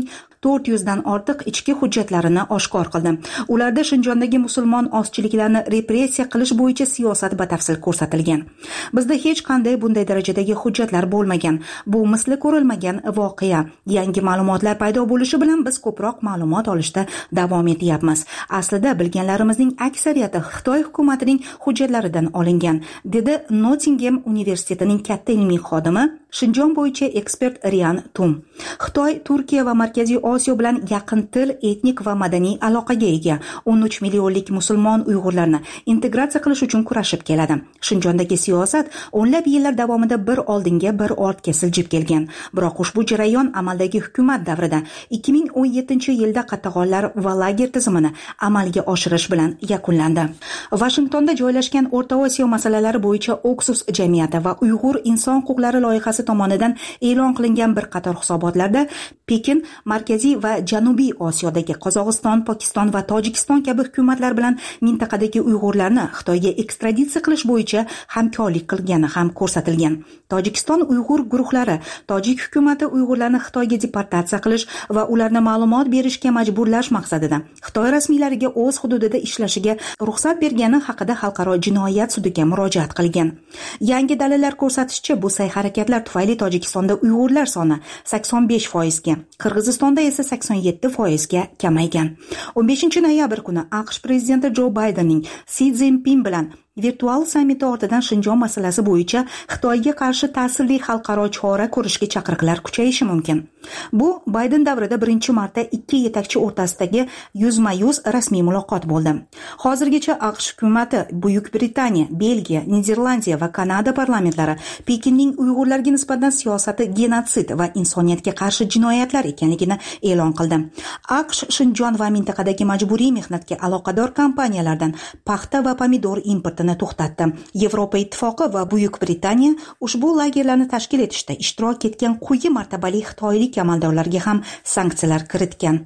H: 400 dan ortiq ichki hujjatlarini oshkor qildi. Ularda Shinjondagi musulmon ozchiliklarni repressiya qilish bo'yicha siyosat batafsil ko'rsatilgan. Bizda hech qanday bunday darajadagi hujjatlar bo'lmagan. Bu misli ko'rilmagan voqea. Yangi ma'lumotlar paydo bo'lishi bilan biz ko'proq ma'lumot olishda davom etyapmiz. Aslida bilganlarimizning aksariyati Xitoy hukumatining hujjatlaridan olingan, dedi Nottingham universitetining katta ilmiy xodimi, Shinjon bo'yicha ekspert Rian Tum. Xitoy, Turkiya va Markaziy Osiyo bilan yaqin til, etnik va madaniy aloqaga ega. 13 millionlik musulmon Uyg'urlarni integratsiya qilish uchun kurashib keladi. Shinjondagi siyosat o'nlab yillar davomida bir oldinga, bir ortga siljib kelgan. Biroq ushbu jarayon amaldagi hukumat davrida 2017-yilda qatag'onlar va lager tizimini amalga oshirish bilan yakunlandi. Vashingtonda joylashgan O'rta Osiyo masalalari bo'yicha Oxus jamiyati va Uyg'ur inson huquqlari loyihasi tomonidan e'lon qilingan bir qator hisobotlarda Pekin Markaziy va Janubiy Osiyodagi Qozog'iston, Pokiston va Tojikiston kabi hukumatlar bilan mintaqadagi Uyg'urlarni Xitoyga ekstraditsiya qilish bo'yicha hamkorlik qilgani ham ko'rsatilgan. Tojikiston Uyg'ur guruhlari Tojik hukumati Uyg'urlarni Xitoyga deportatsiya qilish va ularni ma'lumot berishga majburlash maqsadida Xitoy rasmiylariga o'z hududida ishlashiga ruxsat bergani haqida xalqaro jinoyat sudiga murojaat qilgan. Yangi dalillar ko'rsatishicha, bu sa'y-harakatlar tufayli Tojikistonda Uyg'urlar soni 85% ga, Qirg'izistonda esa 87% ga kamaygan. 15-noyabr kuni AQSh prezidenti Jo Baydenning Si Szinpin bilan virtual sammiti ortidan Shinjon masalasi bo'yicha Xitoyga qarshi ta'sirli xalqaro chora ko'rishga chaqiriqlar kuchayishi mumkin. Bu Bayden davrida birinchi marta ikki yetakchi o'rtasidagi yuzma-yuz rasmiy muloqot bo'ldi. Hozirgacha AQSh hukumati, Buyuk Britaniya, Belgiya, Niderlandiya va Kanada parlamentlari Pekinning Uyg'urlarga nisbatan siyosati genotsid va insoniyatga qarshi jinoyatlar ekanligini e'lon qildi. AQSh Shinjon va mintaqadagi majburiy mehnatga aloqador kompaniyalardan paxta va pomidor importini to'xtatdi. Yevropa Ittifoqi va Buyuk Britaniya ushbu lagerlarni tashkil etishda ishtirok etgan quyi martabali xitoylik amaldorlarga ham sanksiyalar kiritgan.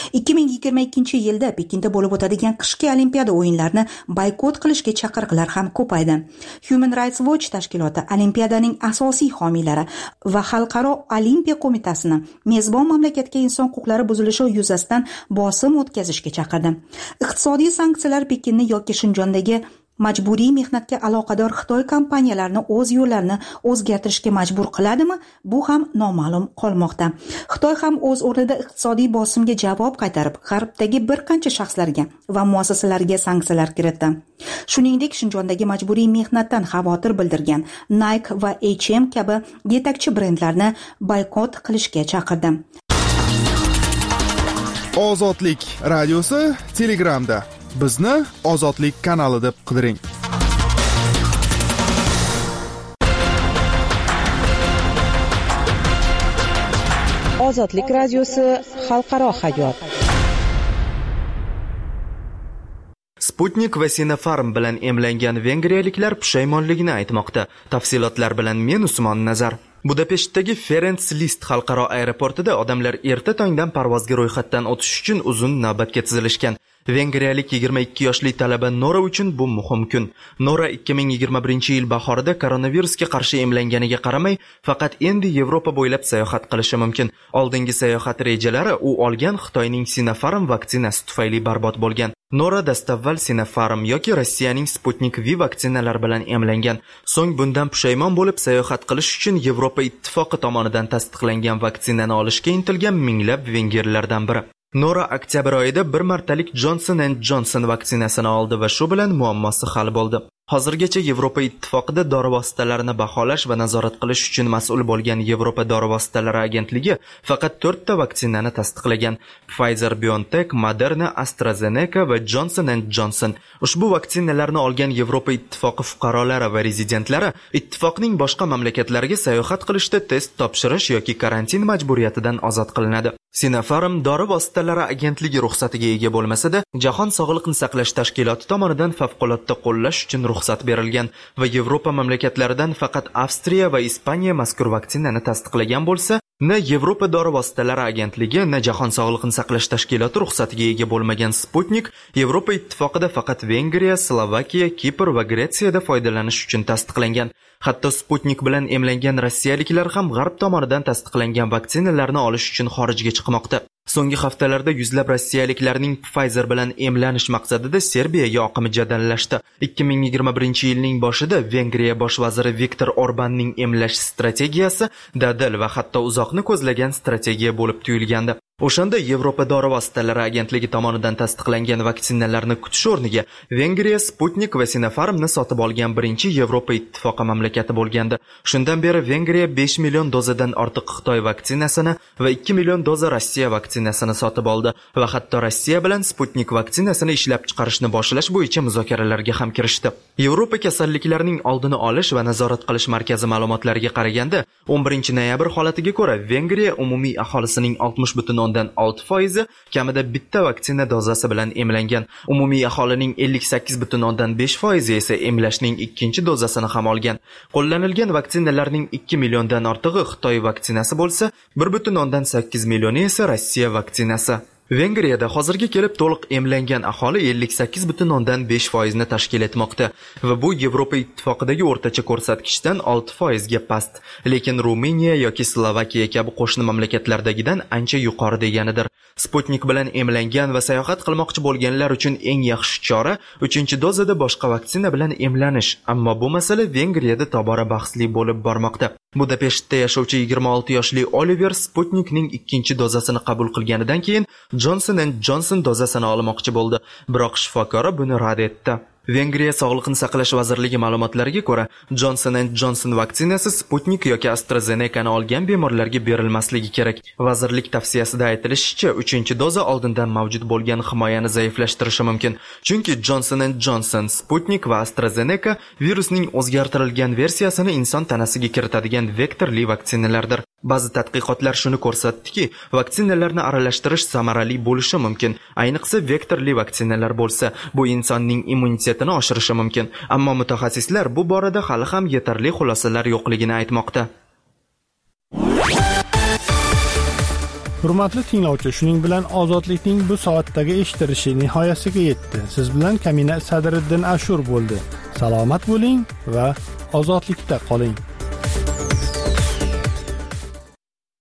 H: 2022-yilda Pekinda bo'lib o'tadigan qishki Olimpiada o'yinlarini boykot qilishga chaqiriqlar ham ko'paydi. Human Rights Watch tashkiloti Olimpiadaning asosiy homiylari va Xalqaro Olimpiya qo'mitasini mezbon mamlakatga inson huquqlari buzilishi yuzasidan bosim o'tkazishga chaqirdi. Iqtisodiy sanksiyalar Pekinni yoki Shinjondagi majburiy mehnatga aloqador Xitoy kompaniyalarini o'z yo'llarini o'zgartirishga majbur qiladimi? Bu ham noma'lum qolmoqda. Xitoy ham o'z o'rnida iqtisodiy bosimga javob qaytarib, G'arbdagi bir qancha shaxslarga va muassasalarga sanksiyalar kiritdi. Shuningdek, Shinjondagi majburiy mehnatdan xavotir bildirgan Nike va H&M kabi yetakchi brendlarni boykot qilishga chaqirdi.
C: Ozodlik radiosi Telegramda. Bizni Ozodlik kanali deb qidiring.
N: Ozodlik radiosi xalqaro hayot.
G: Sputnik va Sinopharm bilan emlangan vengriyaliklar pushaymonligini aytmoqda. Tafsilotlar bilan men Usmon Nazar. Budapeshtdagi Ferenc Liszt xalqaro aeroportida odamlar erta tongdan parvozga ro'yxatdan o'tish uchun uzun navbatga tizilishgan. Vengriyalik 22 yoshli talaba Nora uchun bu muhim kun. Nora 2021-yil bahorida koronavirusga qarshi emlanganiga qaramay, faqat endi Yevropa bo'ylab sayohat qilishi mumkin. Oldingi sayohat rejalari u olgan Xitoyning Sinopharm vaksinasi tufayli barbod bo'lgan. Nora dastavval Sinopharm yoki Rossiyaning Sputnik V vaksinalari bilan emlangan. So'ng bundan pushaymon bo'lib sayohat qilish uchun Yevropa Ittifoqi tomonidan tasdiqlangan vaksinani olishga intilgan minglab vengerlardan biri. Nora oktyabr oyida bir martalik Johnson & Johnson vaksinasini oldi va shu bilan muammosi hal bo'ldi. Hozirgacha Yevropa Ittifoqida dori vositalarini baholash va nazorat qilish uchun mas'ul bo'lgan Yevropa dori vositalari agentligi faqat 4 ta vaksinani tasdiqlagan: Pfizer, BioNTech, Moderna, AstraZeneca va Johnson & Johnson. Ushbu vaksinalarni olgan Yevropa Ittifoqi fuqarolari va rezidentlari ittifoqning boshqa mamlakatlariga sayohat qilishda test topshirish yoki karantin majburiyatidan ozod qilinadi. Sinopharm dori vositalari agentligi ruxsatiga ega bo'lmasa-da, Jahon sog'liqni saqlash tashkiloti tomonidan favqulodda qo'llash uchun ruxsat berilgan va Yevropa mamlakatlaridan faqat Avstriya va Ispaniya mazkur vaksinani tasdiqlagan bo'lsa, na Yevropa dori vositalari agentligi, na Jahon sog'liqni saqlash tashkiloti ruxsatiga ega bo'lmagan Sputnik Yevropa ittifoqida faqat Vengriya, Slovakiya, Kipr va Gretsiyada foydalanish uchun tasdiqlangan. Hatto Sputnik bilan emlangan rossiyaliklar ham G'arb tomonidan tasdiqlangan vaksinalarni olish uchun xorijga chiqmoqda. So'nggi haftalarda yuzlab rossiyaliklarning Pfizer bilan emlanish maqsadida Serbiyaga oqimi jadallashdi. 2021-yilning boshida Vengriya bosh vaziri Viktor Orbanning emlash strategiyasi dadil va hatto uzoqni ko'zlagan strategiya bo'lib tuyulgandi. O'shanda Yevropa dori vositalari agentligi tomonidan tasdiqlangan vaksinalarni kutish o'rniga Vengriya Sputnik va Sinopharmni sotib olgan birinchi Yevropa ittifoqi mamlakati bo'lgandi. Shundan beri Vengriya 5 million dozadan ortiq Xitoy vaksinasini va 2 million doza Rossiya vaksinasini sotib oldi va hatto Rossiya bilan Sputnik vaksinasini ishlab chiqarishni boshlash bo'yicha muzokaralarga ham kirishdi. Yevropa kasalliklarning oldini olish va nazorat qilish markazi ma'lumotlariga qaraganda, 11 noyabr holatiga ko'ra Vengriya umumiy aholisining 60.6% kamida bitta vaksina dozasi bilan emlangan. Umumiy aholining 58.5% esa emlashning ikkinchi dozasini ham olgan. Qo'llanilgan vaksinalarning 2 milliondan ortig'i Xitoy vaksinasi bo'lsa, 1.8 millioni esa Rossiya vaksinasi. Vengriyada hozirga kelib to'liq emlangan aholi 58.5% ni tashkil etmoqda va bu Yevropa ittifoqidagi o'rtacha ko'rsatkichdan 6% ga past, lekin Ruminiya yoki Slovakiya kabi qo'shni mamlakatlardagidan ancha yuqori deganidir. Sputnik bilan emlangan va sayohat qilmoqchi bo'lganlar uchun eng yaxshi chora 3-dozada boshqa vaksina bilan emlanish, ammo bu masala Vengriyada tobora bahsli bo'lib bormoqda. Budapeshtda yashovchi 26 yoshli Oliver Sputnikning 2-dozasini qabul qilganidan keyin Johnson & Johnson dozasini olmoqchi bo'ldi, biroq shifokori buni rad etdi. Vengriya Sog'liqni saqlash vazirligi ma'lumotlariga ko'ra, Johnson & Johnson vaksinasi Sputnik yoki AstraZeneca'ni olgan bemorlarga berilmasligi kerak. Vazirlik tavsiyasida aytilishicha, 3-doza oldindan mavjud bo'lgan himoyani zaiflashtirishi mumkin. Chunki Johnson & Johnson, Sputnik va AstraZeneca virusning o'zgartirilgan versiyasini inson tanasiga kiritadigan vektorli vaksinalardir. Ba'zi tadqiqotlar shuni ko'rsatdiki, vaksinalarni aralashtirish samarali bo'lishi mumkin. Ayniqsa vektorli vaksinalar bo'lsa, bu insonning immunitetini oshirishi mumkin. Ammo mutaxassislar bu borada hali ham yetarli xulosalar yo'qligini aytmoqda.
A: Hurmatli tinglovchi, shuning bilan ozodlikning bu soatdagi eshittirishi nihoyasiga yetdi. Siz bilan Kamina Sadriddin Ashur bo'ldi. Salomat bo'ling va ozodlikda qoling.